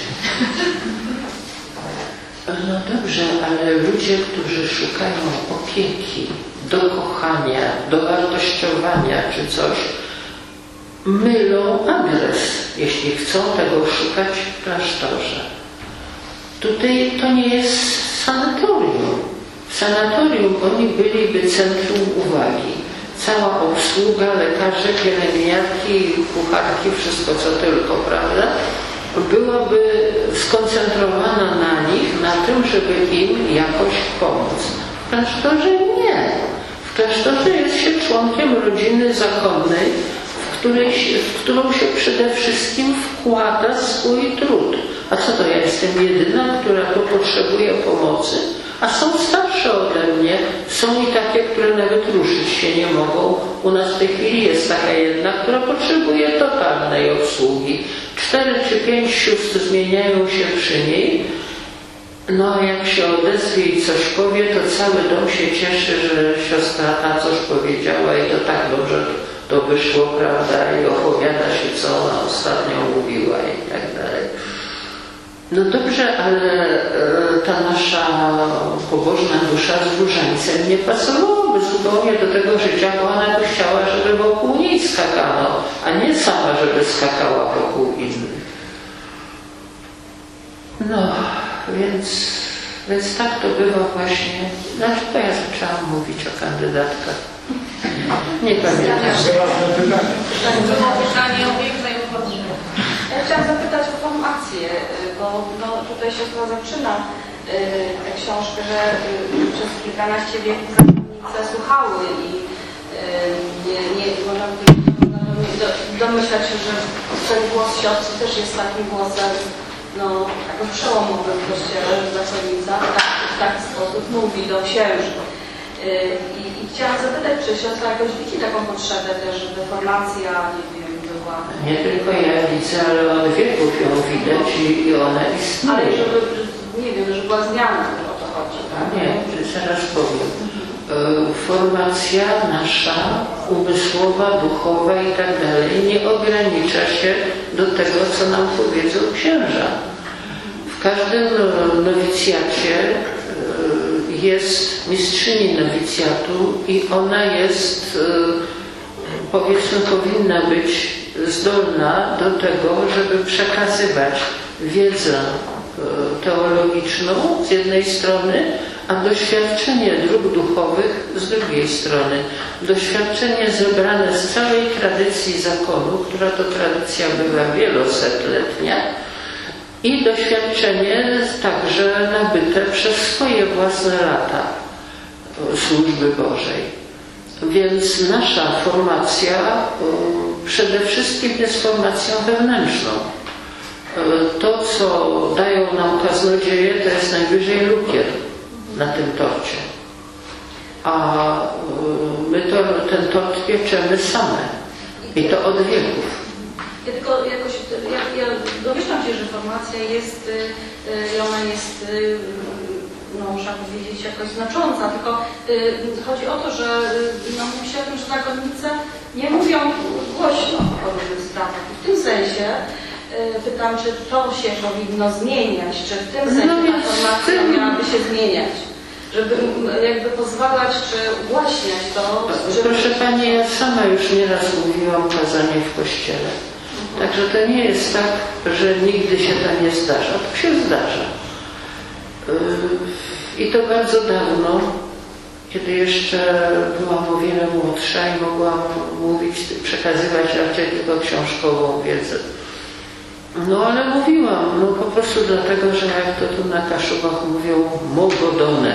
No dobrze, ale ludzie, którzy szukają opieki, dokochania, dowartościowania czy coś, mylą adres, jeśli chcą tego szukać w klasztorze. Tutaj to nie jest sanatorium. W sanatorium oni byliby centrum uwagi. Cała obsługa, lekarze, pielęgniarki, kucharki, wszystko co tylko, prawda? Byłaby skoncentrowana na nich, na tym, żeby im jakoś pomóc. W klasztorze nie. W klasztorze jest się członkiem rodziny zakonnej, w której się, w którą się przede wszystkim wkłada swój trud. A co to ja jestem jedyna, która tu potrzebuje pomocy? A są starsze ode mnie, są i takie, które nawet ruszyć się nie mogą. U nas w tej chwili jest taka jedna, która potrzebuje totalnej obsługi. Cztery czy pięć sióstr zmieniają się przy niej. No a jak się odezwie i coś powie, to cały dom się cieszy, że siostra ta coś powiedziała i to tak dobrze to wyszło, prawda, i opowiada się, co ona ostatnio mówiła i tak dalej. No dobrze, ale ta nasza pobożna dusza z różańcem nie pasowałaby zupełnie do tego życia, bo ona by chciała, żeby wokół niej skakano, a nie sama, żeby skakała wokół innych. No, więc, więc tak to bywa właśnie. Dlaczego ja zaczęłam mówić o kandydatkach? Nie pamiętam. To było pytanie o wiek zajmowania. Ja chciałam zapytać o formację, bo no, tutaj siostra zaczyna y, tę książkę, że y, przez kilkanaście wieków zakonnice słuchały i y, nie, nie można by do, domyślać się, że ten głos siostry też jest takim głosem no, jakoś przełomowym w kościele, że zakonnica tak, w taki sposób mówi do księży. I, I chciałam zapytać, czy siostra jakoś widzi taką potrzebę też, żeby formacja, nie wiem, była... Nie tylko ja widzę, ale od wieków ją widać i, i ona istnieje. Ale żeby, nie wiem, żeby była zmiana, o to chodzi. A nie, zaraz powiem. Formacja nasza, umysłowa, duchowa i tak dalej nie ogranicza się do tego, co nam powiedzą księża. W każdym nowicjacie jest mistrzyni nowicjatu i ona jest, powiedzmy, powinna być zdolna do tego, żeby przekazywać wiedzę teologiczną z jednej strony, a doświadczenie dróg duchowych z drugiej strony. Doświadczenie zebrane z całej tradycji zakonu, która to tradycja bywa wielosetletnia, i doświadczenie także nabyte przez swoje własne lata służby Bożej. Więc nasza formacja przede wszystkim jest formacją wewnętrzną. To, co dają nam kaznodzieje, to jest najwyżej lukier na tym torcie. A my to, ten tort pieczemy same. I to od wieków. Ja tylko jakoś, ja, ja domyślam się, że formacja jest, i ona jest, no można powiedzieć, jakoś znacząca, tylko chodzi o to, że no, mówi się o tym, że zakonnice nie mówią głośno o różnych sprawach. I w tym sensie pytam, czy to się powinno zmieniać, czy w tym sensie ta formacja miałaby się zmieniać, żeby jakby pozwalać, czy ugłaśniać to. Proszę Pani, ja sama już nieraz mówiłam kazanie w kościele. Także to nie jest tak, że nigdy się to nie zdarza. To się zdarza. I to bardzo dawno, kiedy jeszcze byłam o wiele młodsza i mogłam mówić, przekazywać raczej tylko książkową wiedzę. No ale mówiłam, no po prostu dlatego, że jak to tu na Kaszubach mówią, mogodone.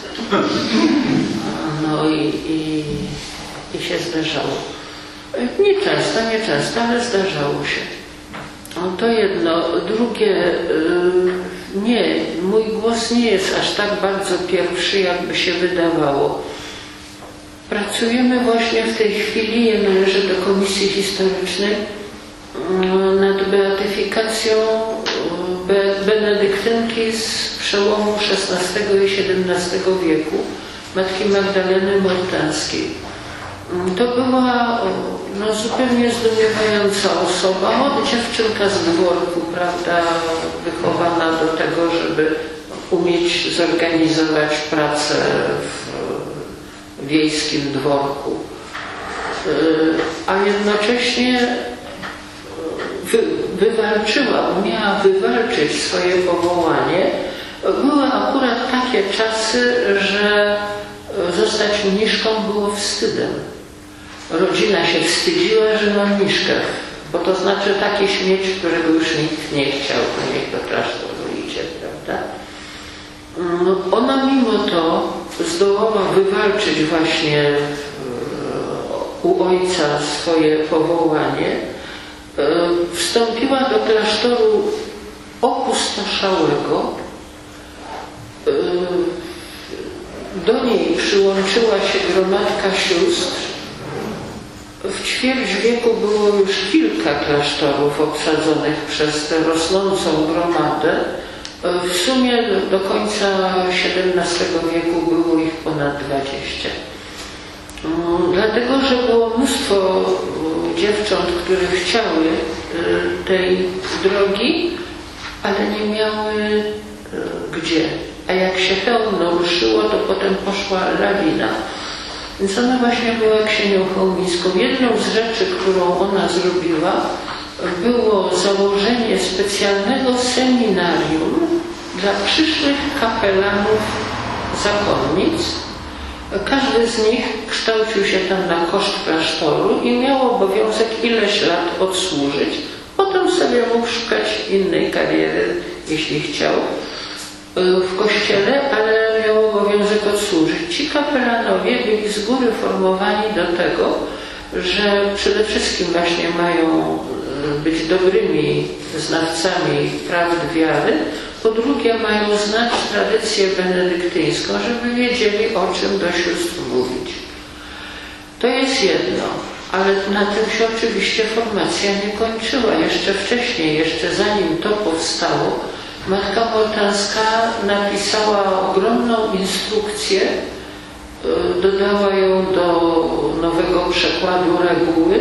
No i, i, i się zdarzało. Nie często, nie często, ale zdarzało się. To jedno. Drugie, nie, mój głos nie jest aż tak bardzo pierwszy, jakby się wydawało. Pracujemy właśnie w tej chwili, ja należę do Komisji Historycznej, nad beatyfikacją benedyktynki z przełomu szesnastego i siedemnastego wieku, Matki Magdaleny Mortenskiej. To była no, zupełnie zdumiewająca osoba, od dziewczynka z dworku, prawda, wychowana do tego, żeby umieć zorganizować pracę w wiejskim dworku, a jednocześnie wy, wywalczyła, umiała wywalczyć swoje powołanie. Były akurat takie czasy, że zostać mniszką było wstydem. Rodzina się wstydziła, że ma mniszkę, bo to znaczy taki śmieć, którego już nikt nie chciał, to niech to klasztor idzie, prawda? Ona mimo to zdołała wywalczyć właśnie u ojca swoje powołanie, wstąpiła do klasztoru opustoszałego. Do niej przyłączyła się gromadka sióstr. W ćwierć wieku było już kilka klasztorów obsadzonych przez tę rosnącą gromadę. W sumie do końca siedemnastego wieku było ich ponad dwadzieścia. Dlatego, że było mnóstwo dziewcząt, które chciały tej drogi, ale nie miały gdzie. A jak się hełmno ruszyło, to potem poszła lawina. Więc ona właśnie była księgą chełmińską. Jedną z rzeczy, którą ona zrobiła, było założenie specjalnego seminarium dla przyszłych kapelanów zakonnic. Każdy z nich kształcił się tam na koszt klasztoru i miał obowiązek ileś lat odsłużyć. Potem sobie mógł szukać innej kariery, jeśli chciał, w kościele, ale miał obowiązek odsłużyć. Ci kapelanowie byli z góry formowani do tego, że przede wszystkim właśnie mają być dobrymi znawcami prawd wiary, po drugie mają znać tradycję benedyktyńską, żeby wiedzieli, o czym do sióstr mówić. To jest jedno, ale na tym się oczywiście formacja nie kończyła. Jeszcze wcześniej, jeszcze zanim to powstało, Matka Mortańska napisała ogromną instrukcję, dodała ją do nowego przekładu reguły,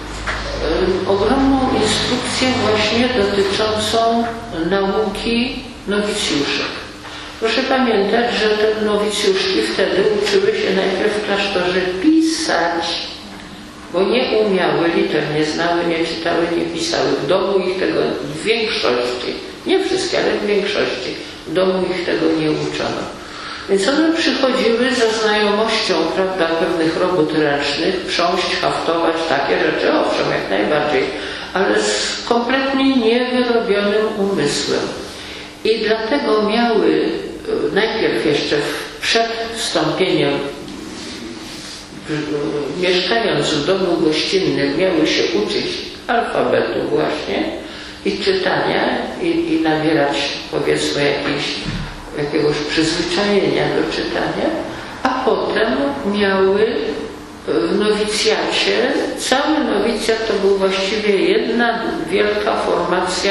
ogromną instrukcję właśnie dotyczącą nauki nowicjuszek. Proszę pamiętać, że te nowicjuszki wtedy uczyły się najpierw w klasztorze pisać, bo nie umiały, liter nie znały, nie czytały, nie pisały. W domu ich tego w większości, nie wszystkie, ale w większości, w domu ich tego nie uczono. Więc one przychodziły ze znajomością, prawda, pewnych robót ręcznych, prząść, haftować, takie rzeczy, owszem, jak najbardziej, ale z kompletnie niewyrobionym umysłem. I dlatego miały najpierw jeszcze przed wstąpieniem, mieszkając w domu gościnnym, miały się uczyć alfabetu właśnie i czytania i, i nabierać, powiedzmy, jakiś, jakiegoś przyzwyczajenia do czytania, a potem miały w nowicjacie, cały nowicjat to był właściwie jedna wielka formacja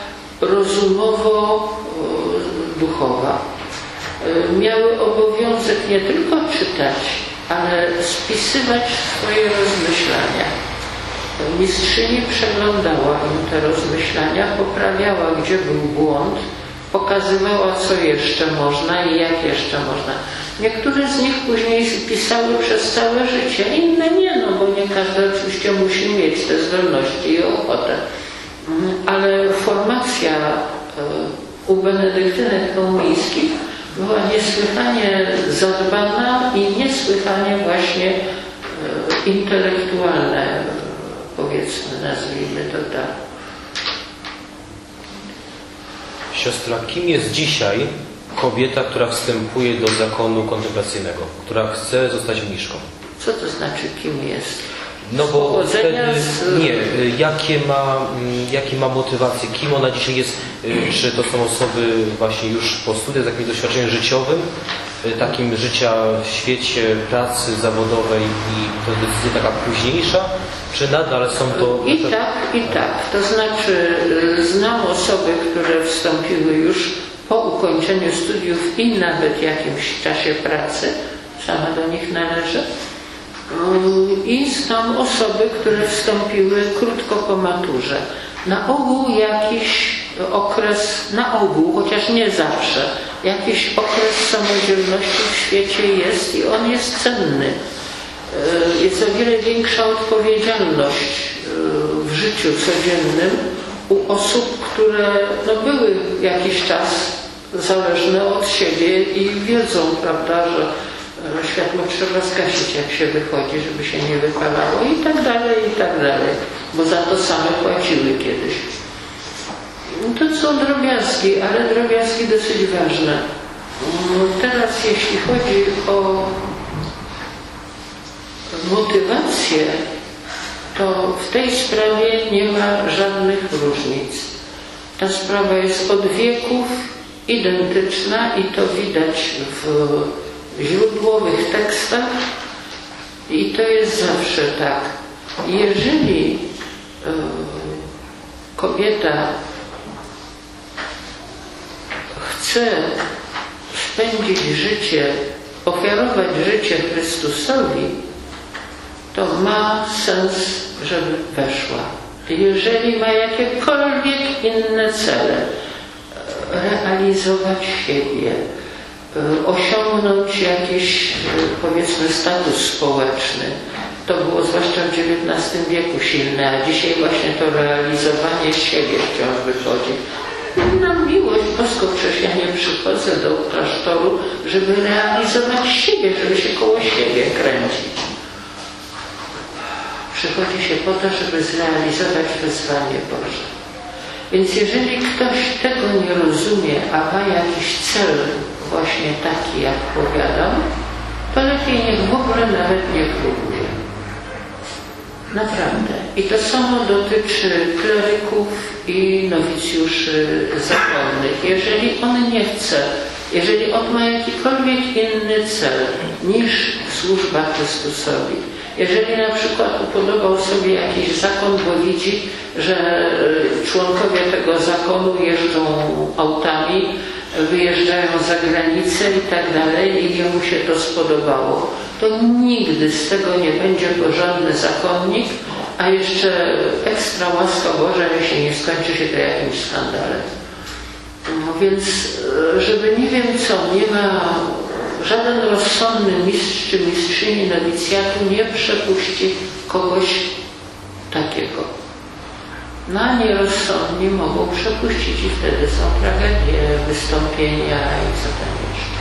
rozumowo-duchowa. Miały obowiązek nie tylko czytać, ale spisywać swoje rozmyślania. Mistrzyni przeglądała im te rozmyślania, poprawiała, gdzie był błąd, pokazywała, co jeszcze można i jak jeszcze można. Niektóre z nich później pisały przez całe życie, inne nie, no bo nie każdy oczywiście musi mieć te zdolności i ochotę. Ale formacja u benedyktynek chełmińskich była niesłychanie zadbana i niesłychanie właśnie intelektualna, powiedzmy, nazwijmy to tak. Siostra, kim jest dzisiaj kobieta, która wstępuje do zakonu kontemplacyjnego, która chce zostać mniszką? Co to znaczy, kim jest? No bo wtedy z... nie, jakie ma, jakie ma motywacje, kim ona dzisiaj jest, czy to są osoby właśnie już po studiach, z jakimś doświadczeniem życiowym, takim życia w świecie pracy zawodowej i to jest decyzja taka późniejsza, czy nadal są to... I tak, i tak. To znaczy znam osoby, które wstąpiły już po ukończeniu studiów i nawet jakimś czasie pracy, sama do nich należę. I znam osoby, które wstąpiły krótko po maturze. Na ogół jakiś okres, na ogół, chociaż nie zawsze, jakiś okres samodzielności w świecie jest i on jest cenny. Jest o wiele większa odpowiedzialność w życiu codziennym u osób, które no, były jakiś czas zależne od siebie i wiedzą, prawda, że światło trzeba zgasić, jak się wychodzi, żeby się nie wypalało i tak dalej, i tak dalej, bo za to same płaciły kiedyś. To są drobiazgi, ale drobiazgi dosyć ważne. Teraz jeśli chodzi o motywację, to w tej sprawie nie ma żadnych różnic. Ta sprawa jest od wieków identyczna i to widać w źródłowych tekstach i to jest zawsze tak. Jeżeli y, kobieta chce spędzić życie, ofiarować życie Chrystusowi, to ma sens, żeby weszła. Jeżeli ma jakiekolwiek inne cele, realizować siebie, osiągnąć jakiś, powiedzmy, status społeczny, to było zwłaszcza w dziewiętnastym wieku silne, a dzisiaj właśnie to realizowanie siebie wciąż wychodzi. Na miłość boską, przecież ja nie przychodzę do klasztoru, żeby realizować siebie, żeby się koło siebie kręcić. Przychodzi się po to, żeby zrealizować wezwanie Boże. Więc jeżeli ktoś tego nie rozumie, a ma jakiś cel właśnie taki, jak powiadam, to lepiej niech w ogóle nawet nie próbuje. Naprawdę. I to samo dotyczy kleryków i nowicjuszy zakonnych. Jeżeli on nie chce, jeżeli on ma jakikolwiek inny cel niż służba Chrystusowi, jeżeli na przykład upodobał sobie jakiś zakon, bo widzi, że członkowie tego zakonu jeżdżą autami, wyjeżdżają za granicę i tak dalej i jemu się to spodobało, to nigdy z tego nie będzie porządny zakonnik, a jeszcze ekstra łaska Boża, jeśli nie skończy się to jakimś skandalem. No więc, żeby nie wiem co, nie ma, żaden rozsądny mistrz czy mistrzyni nowicjatu nie przepuści kogoś takiego. No a nierozsądni mogą przepuścić i wtedy są tragedie, wystąpienia i co tam jeszcze.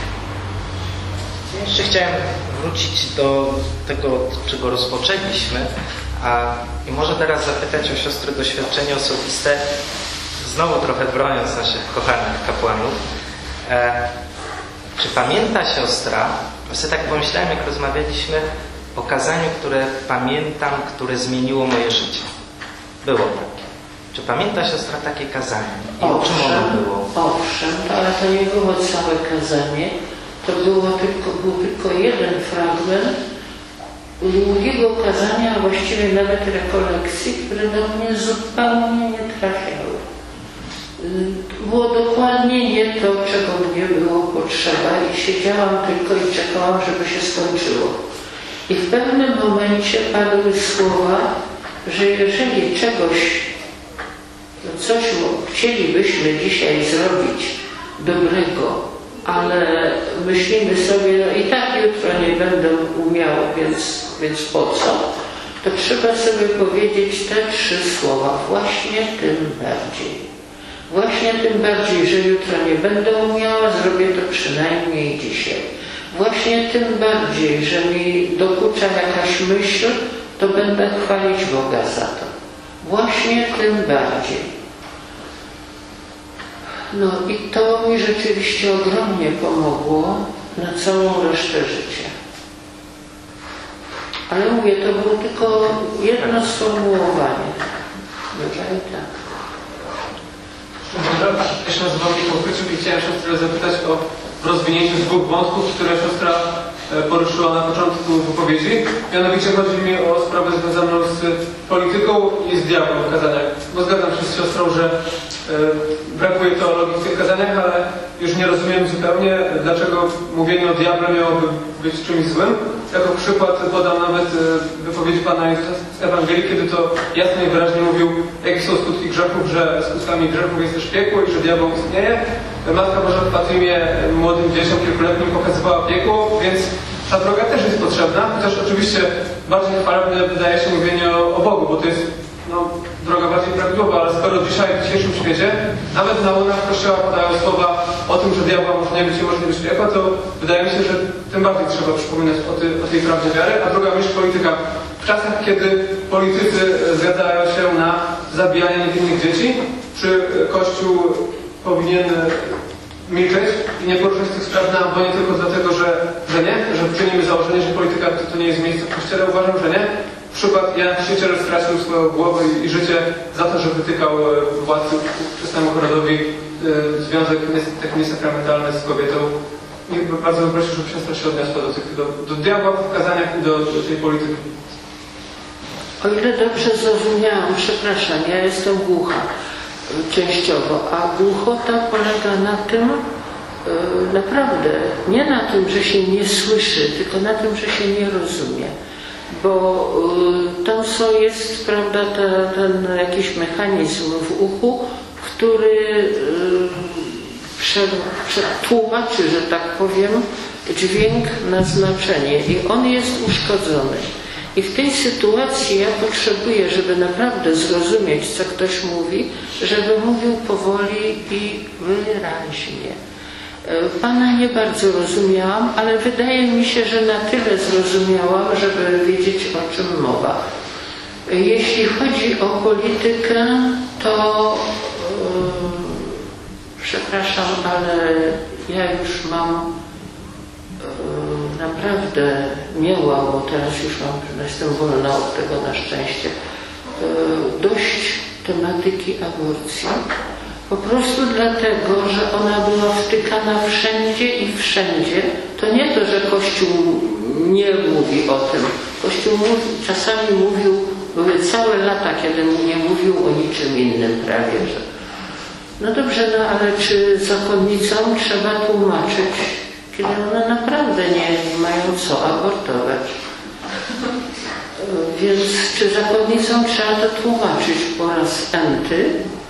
Ja jeszcze chciałem wrócić do tego, od czego rozpoczęliśmy, a i może teraz zapytać o siostry doświadczenie osobiste, znowu trochę broniąc naszych kochanych kapłanów. E, czy pamięta siostra, właśnie tak pomyślałem, jak rozmawialiśmy o kazaniu, które pamiętam, które zmieniło moje życie. Było takie. Czy pamięta siostra takie kazanie? I o czym ono było? Owszem, ale to nie było całe kazanie. To było tylko, był tylko jeden fragment długiego kazania, a właściwie nawet rekolekcji, które do mnie zupełnie nie trafiały. Było dokładnie nie to, czego mnie było potrzeba i siedziałam tylko i czekałam, żeby się skończyło. I w pewnym momencie padły słowa, że jeżeli czegoś, coś chcielibyśmy dzisiaj zrobić dobrego, ale myślimy sobie, no i tak jutro nie będę umiał, więc, więc po co? To trzeba sobie powiedzieć te trzy słowa, właśnie tym bardziej. Właśnie tym bardziej, że jutro nie będę umiała, zrobię to przynajmniej dzisiaj. Właśnie tym bardziej, że mi dokucza jakaś myśl, to będę chwalić Boga za to. Właśnie tym bardziej. No i to mi rzeczywiście ogromnie pomogło na całą resztę życia. Ale mówię, to było tylko jedno sformułowanie. Bywa i tak. Jeszcze nazywam Michał Kryczuk i chciałem siostrę zapytać o rozwinięciu dwóch wątków, które siostra poruszyła na początku wypowiedzi. Mianowicie chodzi mi o sprawę związaną z polityką i z diabłem w kazaniach. Bo zgadzam się z siostrą, że brakuje teologii w tych kazaniach, ale już nie rozumiem zupełnie, dlaczego mówienie o diable miałoby być czymś złym. Jako przykład podam nawet wypowiedź Pana Jezusa z Ewangelii, kiedy to jasno i wyraźnie mówił, jakie są skutki grzechów, że skutkami grzechów jest też piekło i że diabeł istnieje. Matka Boża w Fatimie młodym dzieciom kilkuletnim pokazywała piekło, więc ta droga też jest potrzebna, chociaż oczywiście bardziej chwalebne wydaje się mówienie o, o Bogu, bo to jest no, droga bardziej prawidłowa, ale skoro dzisiaj w dzisiejszym świecie nawet na łunach Kościoła podają słowa o tym, że diabła może nie być i może nie być piekła, to wydaje mi się, że tym bardziej trzeba przypominać o, ty, o tej prawdzie wiary. A druga myśl, polityka. W czasach, kiedy politycy zgadzają się na zabijanie niewinnych dzieci, czy Kościół powinien milczeć i nie poruszać tych spraw na bo nie tylko dlatego, że, że nie, że czynimy założenie, że polityka to, to nie jest miejsce w kościele. Uważam, że nie. Przykład Jan Chrzciciel stracił swoją głowę i, i życie za to, że wytykał władcy ówczesnemu Herodowi y, związek taki niesakramentalny z kobietą. I bardzo bym prosił, żeby siostra się odniosła do, tych, do, do diabła w kazaniach i do, do tej polityki. O ile dobrze zrozumiałam, przepraszam, ja jestem głucha częściowo, a głuchota polega na tym, yy, naprawdę, nie na tym, że się nie słyszy, tylko na tym, że się nie rozumie. Bo yy, tam co jest, prawda, ta, ten jakiś mechanizm w uchu, który yy, przetłumaczy, że tak powiem, dźwięk na znaczenie i on jest uszkodzony. I w tej sytuacji ja potrzebuję, żeby naprawdę zrozumieć, co ktoś mówi, żeby mówił powoli i wyraźnie. Pana nie bardzo rozumiałam, ale wydaje mi się, że na tyle zrozumiałam, żeby wiedzieć, o czym mowa. Jeśli chodzi o politykę, to yy, przepraszam, ale ja już mam naprawdę miałam, bo teraz już mam, jestem wolna od tego na szczęście, dość tematyki aborcji. Po prostu dlatego, że ona była wtykana wszędzie i wszędzie. To nie to, że Kościół nie mówi o tym. Kościół mówi, czasami mówił, były całe lata, kiedy mu nie mówił o niczym innym prawie, że. No dobrze, no ale czy zakonnicom trzeba tłumaczyć, kiedy one naprawdę nie mają co abortować. Więc czy zakonnicom trzeba to tłumaczyć po raz enty,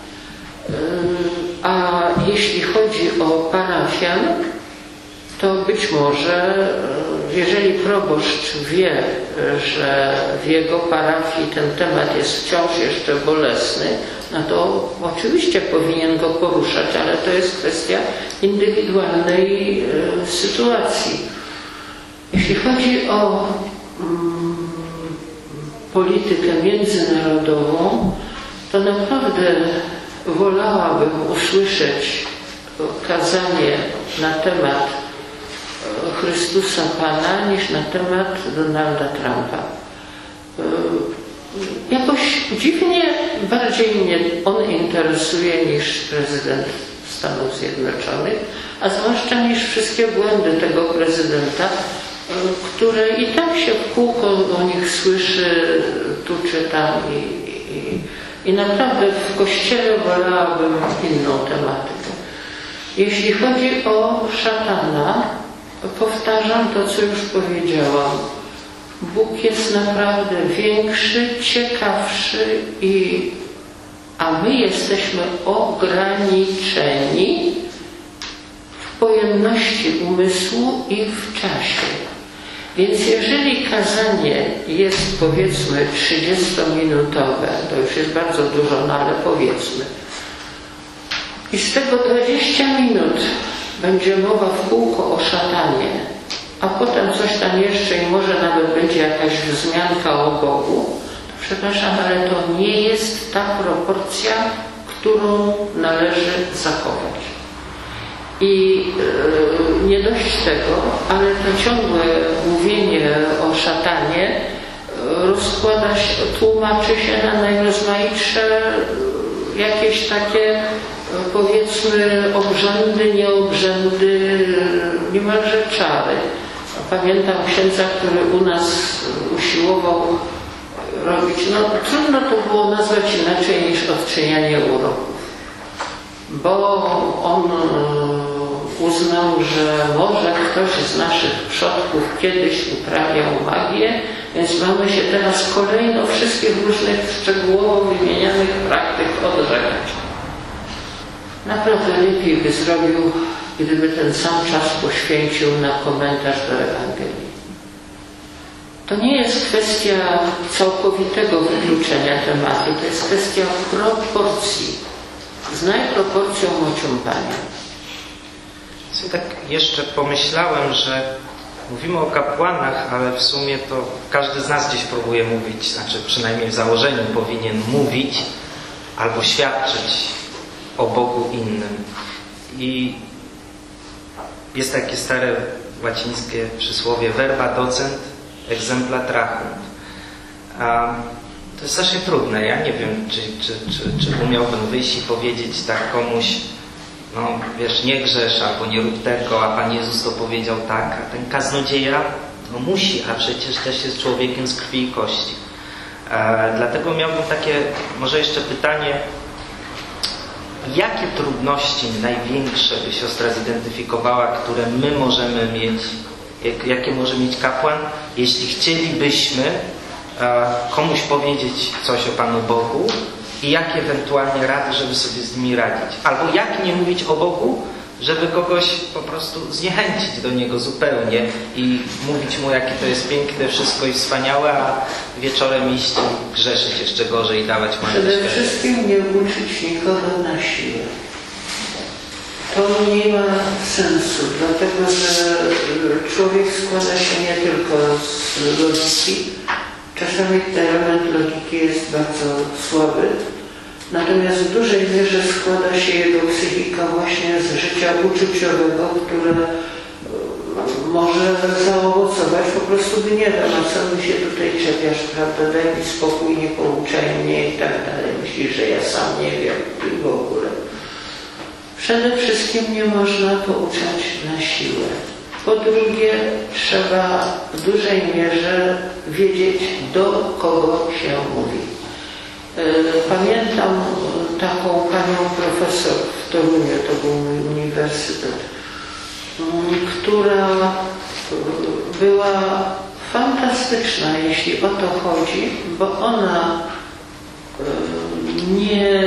a jeśli chodzi o parafian, to być może, jeżeli proboszcz wie, że w jego parafii ten temat jest wciąż jeszcze bolesny, no to oczywiście powinien go poruszać, ale to jest kwestia indywidualnej y, sytuacji. Jeśli chodzi o mm, politykę międzynarodową, to naprawdę wolałabym usłyszeć kazanie na temat Chrystusa Pana niż na temat Donalda Trumpa. Jakoś dziwnie bardziej mnie on interesuje niż prezydent Stanów Zjednoczonych, a zwłaszcza niż wszystkie błędy tego prezydenta, które i tak się w kółko o nich słyszy, tu czy tam i, i, i naprawdę w Kościele wolałabym inną tematykę. Jeśli chodzi o szatana, powtarzam to, co już powiedziałam. Bóg jest naprawdę większy, ciekawszy, i, a my jesteśmy ograniczeni w pojemności umysłu i w czasie. Więc jeżeli kazanie jest, powiedzmy, trzydziestominutowe, to już jest bardzo dużo, no ale powiedzmy, i z tego dwadzieścia minut będzie mowa w kółko o szatanie, a potem coś tam jeszcze i może nawet będzie jakaś wzmianka o Bogu, to przepraszam, ale to nie jest ta proporcja, którą należy zachować. I yy, nie dość tego, ale to ciągłe mówienie o szatanie yy, rozkłada się, tłumaczy się na najrozmaitsze yy, jakieś takie yy, powiedzmy obrzędy, nieobrzędy, yy, niemalże czary. Pamiętam księdza, który u nas usiłował robić, no trudno to było nazwać inaczej niż odczynianie uroków. Bo on uznał, że może ktoś z naszych przodków kiedyś uprawiał magię, więc mamy się teraz kolejno wszystkich różnych szczegółowo wymienianych praktyk odżegać. Naprawdę lepiej by zrobił, gdyby ten sam czas poświęcił na komentarz do Ewangelii. To nie jest kwestia całkowitego wykluczenia tematu, to jest kwestia proporcji. Znaj proporcją ociąpania. Tak jeszcze pomyślałem, że mówimy o kapłanach, ale w sumie to każdy z nas gdzieś próbuje mówić, znaczy przynajmniej w założeniu powinien mówić albo świadczyć o Bogu innym. I jest takie stare łacińskie przysłowie verba docent, exempla trahunt. To jest strasznie trudne. Ja nie wiem, czy, czy, czy, czy umiałbym wyjść i powiedzieć tak komuś, no wiesz, nie grzesz albo nie rób tego, a Pan Jezus to powiedział tak, a ten kaznodzieja no musi, a przecież też jest człowiekiem z krwi i kości. E, dlatego miałbym takie, może jeszcze pytanie, jakie trudności największe by siostra zidentyfikowała, które my możemy mieć, jak, jakie może mieć kapłan, jeśli chcielibyśmy e, komuś powiedzieć coś o Panu Bogu i jakie ewentualnie rady, żeby sobie z nimi radzić. Albo jak nie mówić o Bogu, żeby kogoś po prostu zniechęcić do Niego zupełnie i mówić Mu, jakie to jest piękne wszystko i wspaniałe, a wieczorem iść i grzeszyć jeszcze gorzej i dawać Mu Przede wszystkim nie uczyć nikogo na siłę. To nie ma sensu, dlatego że człowiek składa się nie tylko z logiki. Czasami ten element logiki jest bardzo słaby. Natomiast w dużej mierze składa się jego psychika właśnie z życia uczuciowego, które może zaowocować po prostu gniewem. A co mi się tutaj czepiasz, prawda? Daj mi spokój, nie pouczaj mnie i tak dalej. Myślisz, że ja sam nie wiem i w ogóle. Przede wszystkim nie można pouczać na siłę. Po drugie, trzeba w dużej mierze wiedzieć, do kogo się mówi. Pamiętam taką panią profesor w Toruniu, to był mój uniwersytet, która była fantastyczna, jeśli o to chodzi, bo ona nie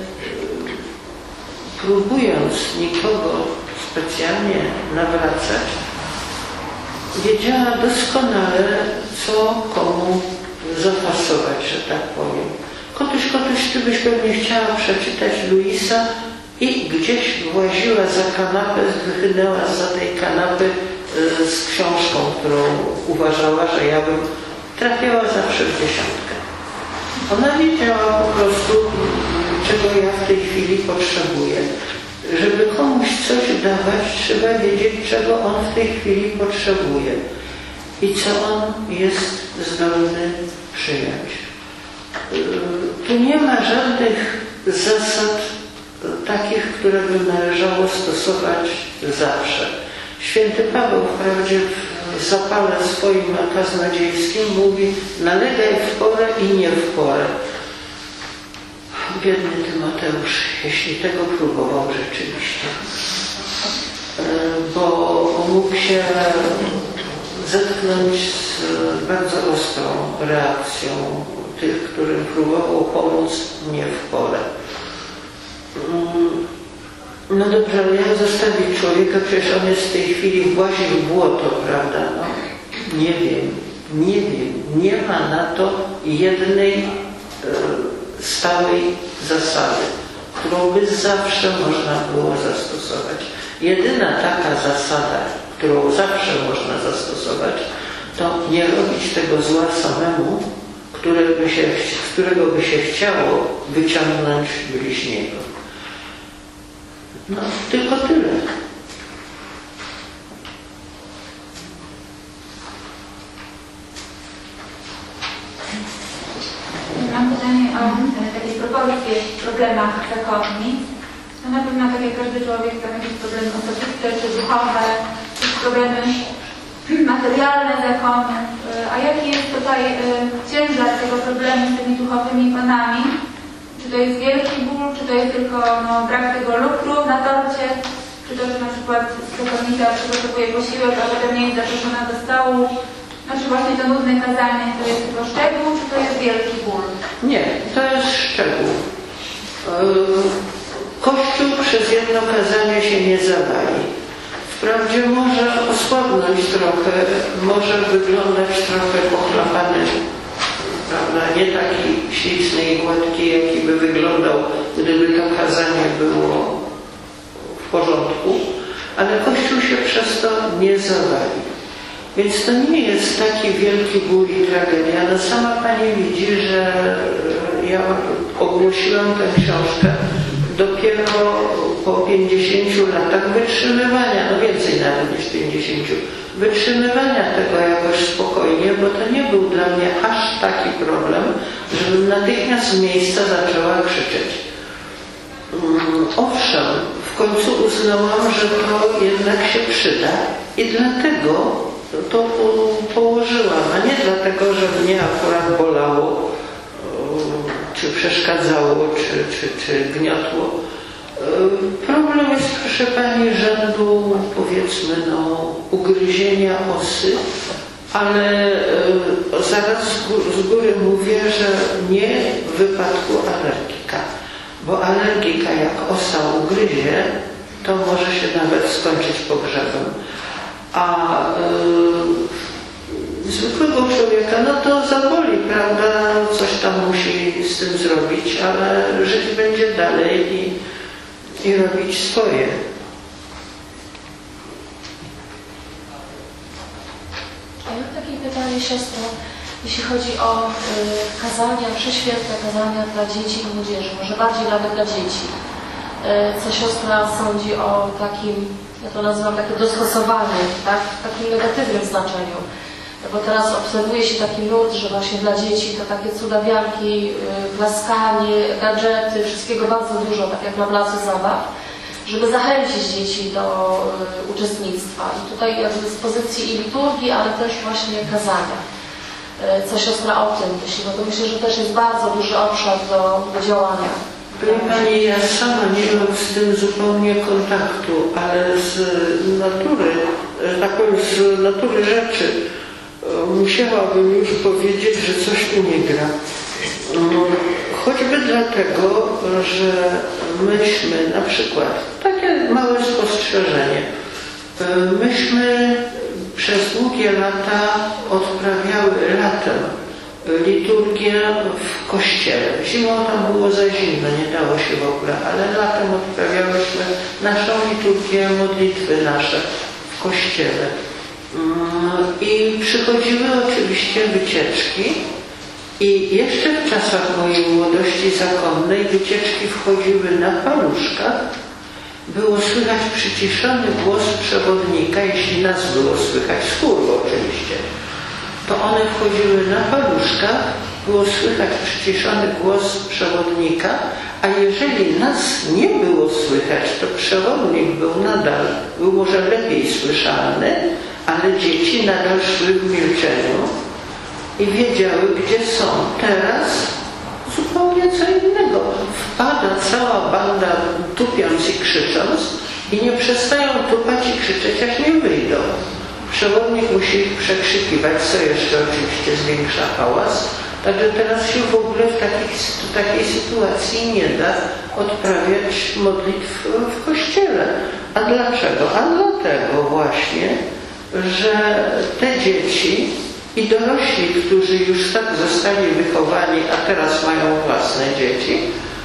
próbując nikogo specjalnie nawracać, wiedziała doskonale, co komu zapasować, że tak powiem. Kotuś, kotuś, ty byś pewnie chciała przeczytać Luisa i gdzieś właziła za kanapę, wychynęła za tej kanapy z książką, którą uważała, że ja bym trafiała zawsze w dziesiątkę. Ona wiedziała po prostu, czego ja w tej chwili potrzebuję. Żeby komuś coś dawać, trzeba wiedzieć, czego on w tej chwili potrzebuje i co on jest zdolny przyjąć. Tu nie ma żadnych zasad takich, które by należało stosować zawsze. Święty Paweł wprawdzie w zapale swoim kaznodziejskim mówi: nalegaj w porę i nie w porę. Biedny Tymoteusz, jeśli tego próbował rzeczywiście, bo mógł się zetknąć z bardzo ostrą reakcją tych, którym próbował pomóc nie w porę. No dobrze, ale jak zostawić człowieka, przecież on jest w tej chwili włazi w błoto, prawda? No, nie wiem, nie wiem, nie ma na to jednej e, stałej zasady, którą by zawsze można było zastosować. Jedyna taka zasada, którą zawsze można zastosować, to nie robić tego zła samemu, które by się, z którego by się chciało wyciągnąć bliźniego. No, tylko tyle. Mam pytanie o takiej proporcje w problemach zakonnic. No na pewno tak jak każdy człowiek tam jakieś problemy osobiste, czy duchowe, czy problemy materialne zakonów. A jaki jest tutaj ciężar tego problemu z tymi duchowymi panami? Czy to jest wielki ból, czy to jest tylko no, brak tego lukru na torcie, czy to, że na przykład zakonnica przygotowuje posiłek, a potem nie jest zaproszona do stołu. Znaczy właśnie to nudne kazanie to jest tylko szczegół, czy to jest wielki ból? Nie, to jest szczegół. Kościół przez jedno kazanie się nie zawali. Wprawdzie może osłabnąć trochę, może wyglądać trochę pochlapany, prawda? Nie taki śliczny i gładki, jaki by wyglądał, gdyby to kazanie było w porządku, ale Kościół się przez to nie zawali. Więc to nie jest taki wielki ból i tragedia. No sama Pani widzi, że ja ogłosiłam tę książkę dopiero po pięćdziesięciu latach wytrzymywania, no więcej nawet niż pięćdziesięciu, wytrzymywania tego jakoś spokojnie, bo to nie był dla mnie aż taki problem, żebym natychmiast z miejsca zaczęła krzyczeć. Owszem, w końcu uznałam, że to jednak się przyda i dlatego to położyłam, a nie dlatego, że mnie akurat bolało, czy przeszkadzało, czy, czy, czy gniotło. Problem jest, proszę Pani, rzędu, powiedzmy, no, ugryzienia osy, ale zaraz z góry mówię, że nie w wypadku alergika, bo alergika jak osa ugryzie, to może się nawet skończyć pogrzebem. A yy, zwykłego człowieka, no to zaboli, prawda, coś tam musi z tym zrobić, ale żyć będzie dalej i, i robić swoje. Ja mam takie pytanie, siostro, jeśli chodzi o y, kazania, prześwietne kazania dla dzieci i młodzieży, może bardziej nawet dla dzieci. Y, co siostra sądzi o takim, ja to nazywam takie dostosowanie, tak, w takim negatywnym znaczeniu. Bo teraz obserwuje się taki nurt, że właśnie dla dzieci to takie cudawianki, y, klaskanie, gadżety, wszystkiego bardzo dużo, tak jak na placu zabaw, żeby zachęcić dzieci do y, uczestnictwa. I tutaj jakby z pozycji i liturgii, ale też właśnie kazania. Y, co siostra o tym myśli? No to myślę, że też jest bardzo duży obszar do, do działania. Pani Pani, ja sama nie mam z tym zupełnie kontaktu, ale z natury, tak powiem, z natury rzeczy musiałabym już powiedzieć, że coś tu nie gra. Choćby dlatego, że myśmy na przykład, takie małe spostrzeżenie, myśmy przez długie lata odprawiały latem liturgię w kościele. Zimą tam było za zimno, nie dało się w ogóle, ale latem odprawiałyśmy naszą liturgię, modlitwy nasze w kościele. I przychodziły oczywiście wycieczki i jeszcze w czasach mojej młodości zakonnej wycieczki wchodziły na paluszkach. Było słychać przyciszony głos przewodnika, jeśli nas było słychać z chóru oczywiście. To one wchodziły na paluszkach, było słychać przyciszony głos przewodnika, a jeżeli nas nie było słychać, to przewodnik był nadal, był może lepiej słyszalny, ale dzieci nadal szły w milczeniu i wiedziały, gdzie są. Teraz zupełnie co innego. Wpada cała banda tupiąc i krzycząc i nie przestają tupać i krzyczeć, aż nie wyjdą. Przewodnik musi ich przekrzykiwać, co jeszcze oczywiście zwiększa hałas. Także teraz się w ogóle w takiej, w takiej sytuacji nie da odprawiać modlitw w kościele. A dlaczego? A dlatego właśnie, że te dzieci i dorośli, którzy już tak zostali wychowani, a teraz mają własne dzieci,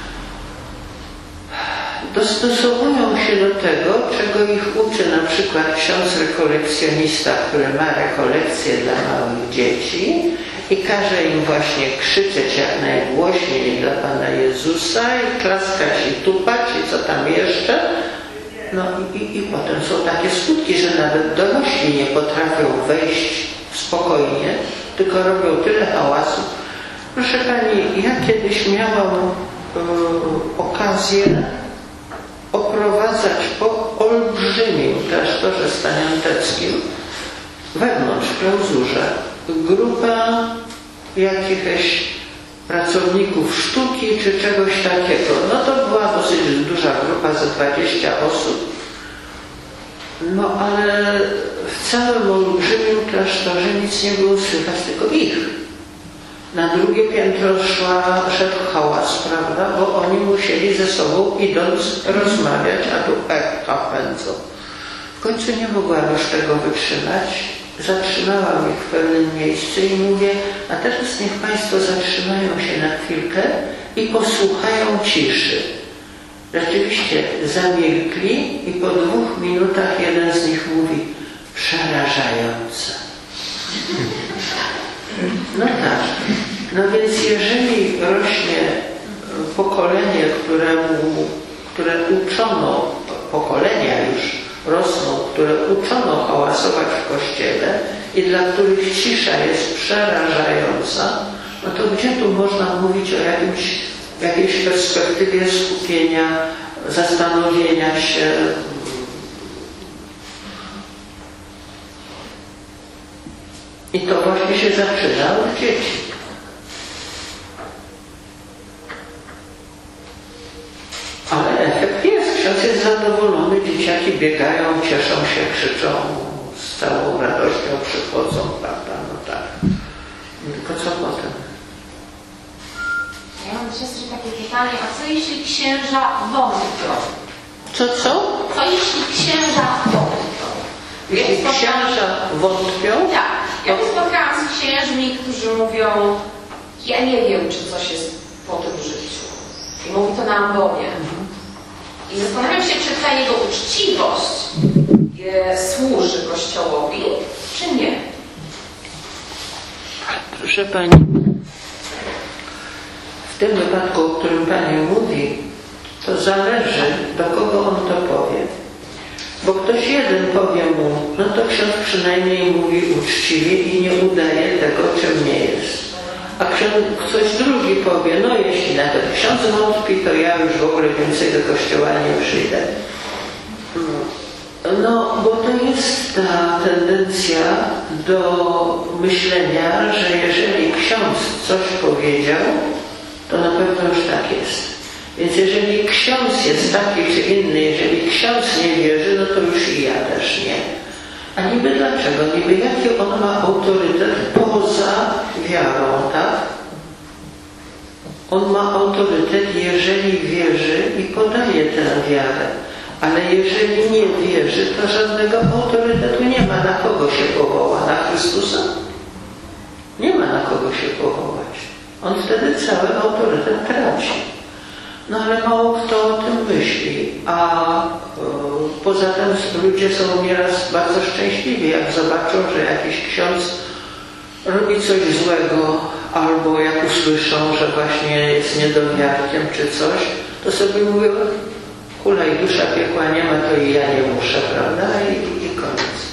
dostosowują się do tego, czego ich uczy na przykład ksiądz rekolekcjonista, który ma rekolekcje dla małych dzieci i każe im właśnie krzyczeć jak najgłośniej dla Pana Jezusa i klaskać i tupać i co tam jeszcze. No i, i, i potem są takie skutki, że nawet dorośli nie potrafią wejść spokojnie, tylko robią tyle hałasu. Proszę Pani, ja kiedyś miałam y, okazję oprowadzać po olbrzymim klasztorze stanianteckim wewnątrz w klauzurze grupę jakiegoś pracowników sztuki czy czegoś takiego. No to była dosyć duża grupa, ze dwadzieścia osób. No ale w całym olbrzymim klasztorze nic nie było słychać, tylko ich. Na drugie piętro szła, szedł hałas, prawda, bo oni musieli ze sobą idąc rozmawiać, a tu echa pędzą. W końcu nie mogłam już tego wytrzymać. Zatrzymałam ich w pewnym miejscu i mówię, a teraz niech Państwo zatrzymają się na chwilkę i posłuchają ciszy. Rzeczywiście zamilkli i po dwóch minutach jeden z nich mówi, przerażające. No tak. No więc jeżeli rośnie pokolenie, któremu, które uczono, pokolenia już rosną, które uczono hałasować w kościele i dla których cisza jest przerażająca, no to gdzie tu można mówić o jakimś, jakiejś perspektywie skupienia, zastanowienia się? I to właśnie się zaczyna od dzieci. Ale efekt jest. Ksiądz jest zadowolony, dzieciaki biegają, cieszą się, krzyczą, z całą radością przychodzą, prawda? No tak. Tylko co potem? Ja mam do siostry takie pytanie, a co jeśli księża wątpią? Co, co? Co jeśli księża wątpią? Jeśli księża wątpią? Tak. Ja się spotkałam z księżmi, którzy mówią, ja nie wiem, czy coś jest po tym życiu. I mówi to na ambonie. I zastanawiam się, czy ta jego uczciwość je służy Kościołowi, czy nie. Proszę Pani, w tym wypadku, o którym Pani mówi, to zależy, do kogo on to powie. Bo ktoś jeden powie mu, no to ksiądz przynajmniej mówi uczciwie i nie udaje tego, czym nie jest. A ksiądz, ktoś drugi powie, no jeśli nawet ksiądz wątpi, to ja już w ogóle więcej do kościoła nie przyjdę. No, bo to jest ta tendencja do myślenia, że jeżeli ksiądz coś powiedział, to na pewno już tak jest. Więc jeżeli ksiądz jest taki czy inny, jeżeli ksiądz nie wierzy, no to już i ja też nie. A niby dlaczego? Niby jaki on ma autorytet poza wiarą, tak? On ma autorytet, jeżeli wierzy i podaje tę wiarę. Ale jeżeli nie wierzy, to żadnego autorytetu nie ma. Na kogo się powoła? Na Chrystusa? Nie ma na kogo się powołać. On wtedy cały autorytet traci. No ale mało kto o tym myśli, a y, poza tym ludzie są nieraz bardzo szczęśliwi, jak zobaczą, że jakiś ksiądz robi coś złego, albo jak usłyszą, że właśnie jest niedowiarkiem czy coś, to sobie mówią, kula i dusza piekła nie ma, to i ja nie muszę, prawda? I, i koniec.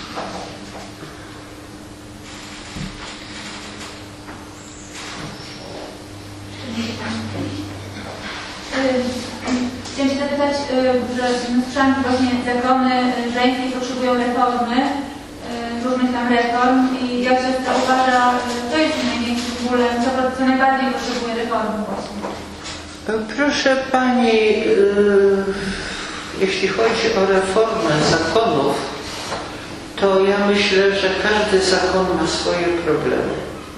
Chciałam się zapytać, że słyszałam, że właśnie zakony żeńskie potrzebują reformy, różnych tam reform i jak siostra uważa, to jest największym bólem, co, co najbardziej potrzebuje reformy właśnie? Proszę Pani, jeśli chodzi o reformę zakonów, to ja myślę, że każdy zakon ma swoje problemy.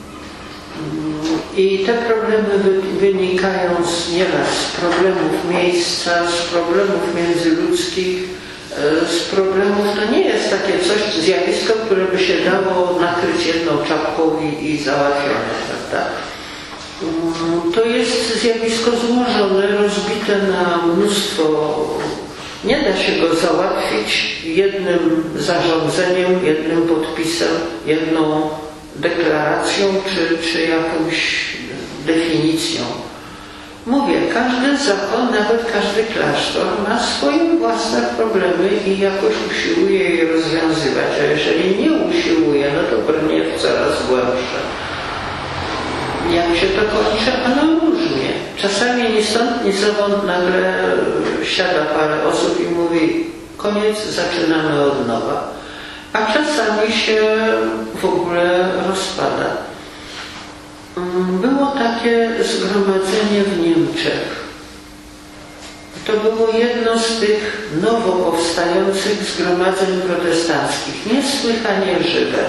I te problemy wynikają z, nieraz z problemów miejsca, z problemów międzyludzkich, z problemów, to nie jest takie coś, zjawisko, które by się dało nakryć jedną czapką i, i załatwione, prawda? To jest zjawisko złożone, rozbite na mnóstwo, nie da się go załatwić jednym zarządzeniem, jednym podpisem, jedną deklaracją czy, czy jakąś definicją. Mówię, każdy zakon, nawet każdy klasztor ma swoje własne problemy i jakoś usiłuje je rozwiązywać, a jeżeli nie usiłuje, no to brnie w coraz głębsze. Jak się to kończy? No różnie. Czasami ni stąd, ni zowąd nagle siada parę osób i mówi, koniec, zaczynamy od nowa. A czasami się w ogóle rozpada. Było takie zgromadzenie w Niemczech. To było jedno z tych nowo powstających zgromadzeń protestanckich. Niesłychanie żywe.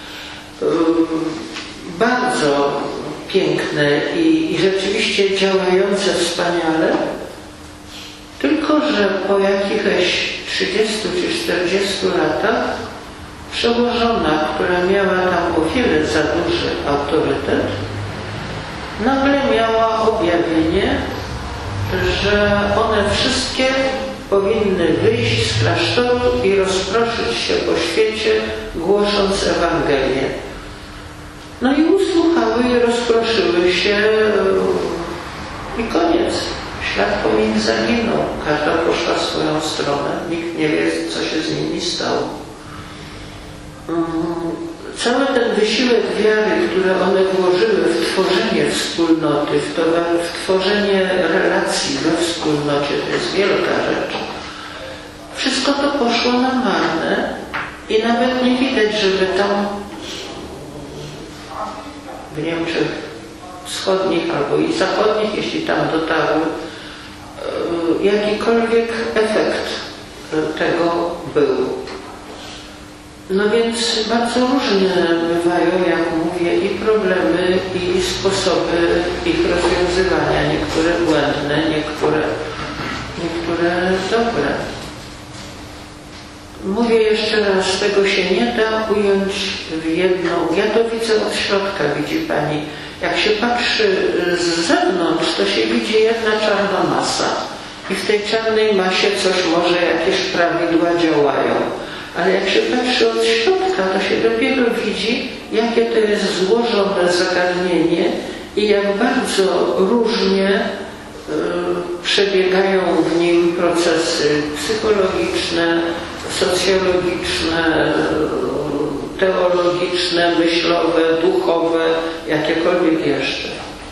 Bardzo piękne i, i rzeczywiście działające wspaniale. Tylko że po jakichś trzydziestu czy czterdziestu latach przełożona, która miała tam o wiele za duży autorytet, nagle miała objawienie, że one wszystkie powinny wyjść z klasztoru i rozproszyć się po świecie, głosząc Ewangelię. No i usłuchały i rozproszyły się i koniec. Szlak po nim zaginął. Każda poszła w swoją stronę. Nikt nie wie, co się z nimi stało. Cały ten wysiłek wiary, który one włożyły w tworzenie wspólnoty, w, to, w tworzenie relacji we wspólnocie, to jest wielka rzecz. Wszystko to poszło na marne i nawet nie widać, żeby tam w Niemczech wschodnich albo i zachodnich, jeśli tam dotarły, jakikolwiek efekt tego był. No więc bardzo różne bywają, jak mówię, i problemy, i sposoby ich rozwiązywania. Niektóre błędne, niektóre, niektóre dobre. Mówię jeszcze raz, tego się nie da ująć w jedną. Ja to widzę od środka, widzi Pani. Jak się patrzy z zewnątrz, to się widzi jedna czarna masa. I w tej czarnej masie coś może, jakieś prawidła działają. Ale jak się patrzy od środka, to się dopiero widzi, jakie to jest złożone zagadnienie i jak bardzo różnie y, przebiegają w nim procesy psychologiczne, socjologiczne, teologiczne, myślowe, duchowe, jakiekolwiek jeszcze.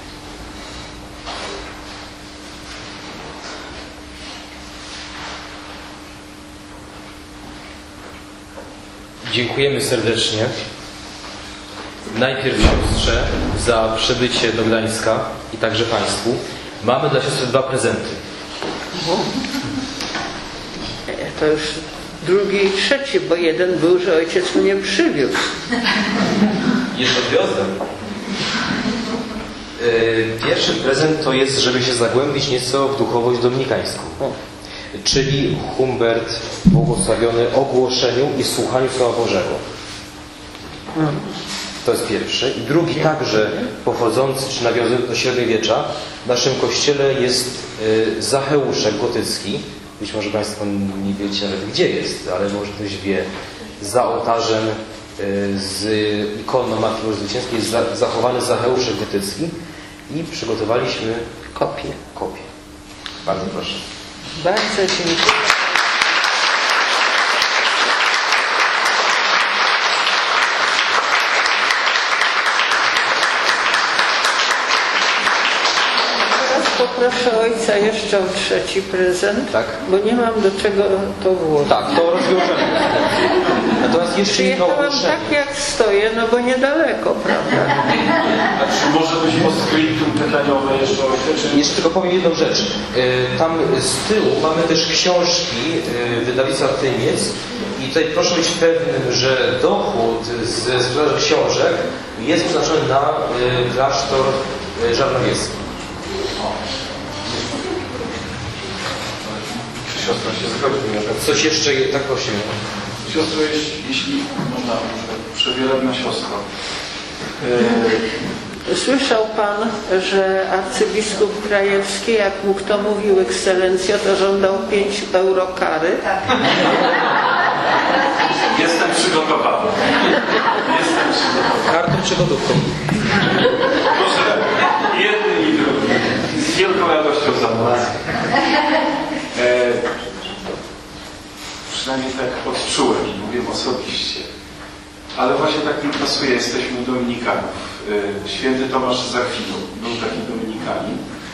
Dziękujemy serdecznie. Najpierw siostrze za przybycie do Gdańska i także Państwu. Mamy dla siostry dwa prezenty. To już drugi i trzeci, bo jeden był, że ojciec mnie przywiózł. Jeszcze odwiozłem. Pierwszy prezent to jest, żeby się zagłębić nieco w duchowość dominikańską. Czyli Humbert błogosławiony ogłoszeniu i słuchaniu Słowa Bożego. To jest pierwszy. I drugi także pochodzący, czy nawiązujący do średniowiecza. W naszym kościele jest y, Zacheuszek gotycki. Być może Państwo nie wiecie nawet gdzie jest, ale może ktoś wie. Za ołtarzem y, z ikoną Matki Bożej Zwycięskiej jest za, zachowany Zacheuszek gotycki. I przygotowaliśmy Kopię. kopię. Bardzo proszę. Bardzo dziękuję. Teraz poproszę ojca jeszcze o trzeci prezent, Tak. bo nie mam do czego to włożyć. Tak, to rozwiążemy. Natomiast jeszcze jedno Przyjechałam ogłoszenie. tak jak stoję, no bo niedaleko, prawda? A czy może być postscriptum pytaniowe jeszcze o czy... Jeszcze tylko powiem jedną rzecz. Y, Tam z tyłu mamy też książki y, wydawnictwa Tymiec i tutaj proszę być pewnym, że dochód ze sprzedaży książek jest przeznaczony na y, klasztor y, żarnowiecki. Siostra się zgodzi. Coś jeszcze, tak prosimy. Siostro, jeśli, jeśli można, przewielebna siostro. Yy, Słyszał Pan, że arcybiskup Krajewski, jak mu kto mówił ekscelencjo, to żądał pięć euro kary? Jestem przygotowany. Jestem przygotowany. Kartą czy gotówką? Proszę, jedny i drugi. Z wielką radością za mną. E, przynajmniej tak odczułem, mówię osobiście. Ale właśnie tak mi pasuje, jesteśmy u Dominikanów. E, Święty Tomasz z Akwinu był taki Dominikanin.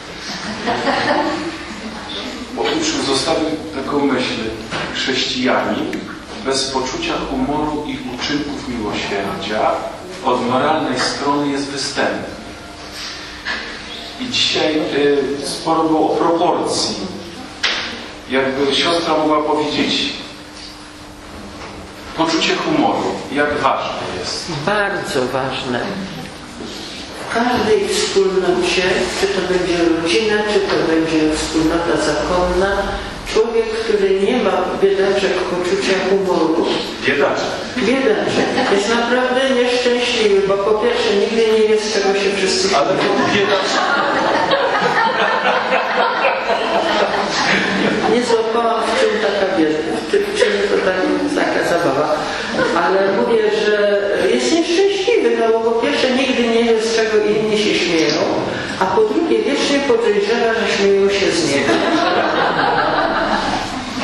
Otóż zostawił taką myśl: chrześcijanin bez poczucia humoru i uczynków miłosierdzia od moralnej strony jest występny. I dzisiaj y, sporo było o proporcji. Jakby siostra mogła powiedzieć, poczucie humoru, jak ważne jest. Bardzo ważne. W każdej wspólnocie, czy to będzie rodzina, czy to będzie wspólnota zakonna, człowiek, który nie ma, biedaczek, poczucia humoru, Biedaczek. biedaczek, jest naprawdę nieszczęśliwy, bo po pierwsze nigdy nie wie, z czego się wszyscy Ale śmieją. to biedaczek. Nie złapałam, w czym taka bieda, w czym, w czym to tak, taka zabawa, ale mówię, że jest nieszczęśliwy, no bo po pierwsze nigdy nie wie, z czego inni się śmieją, a po drugie wiecznie podejrzewa, że śmieją się z niego.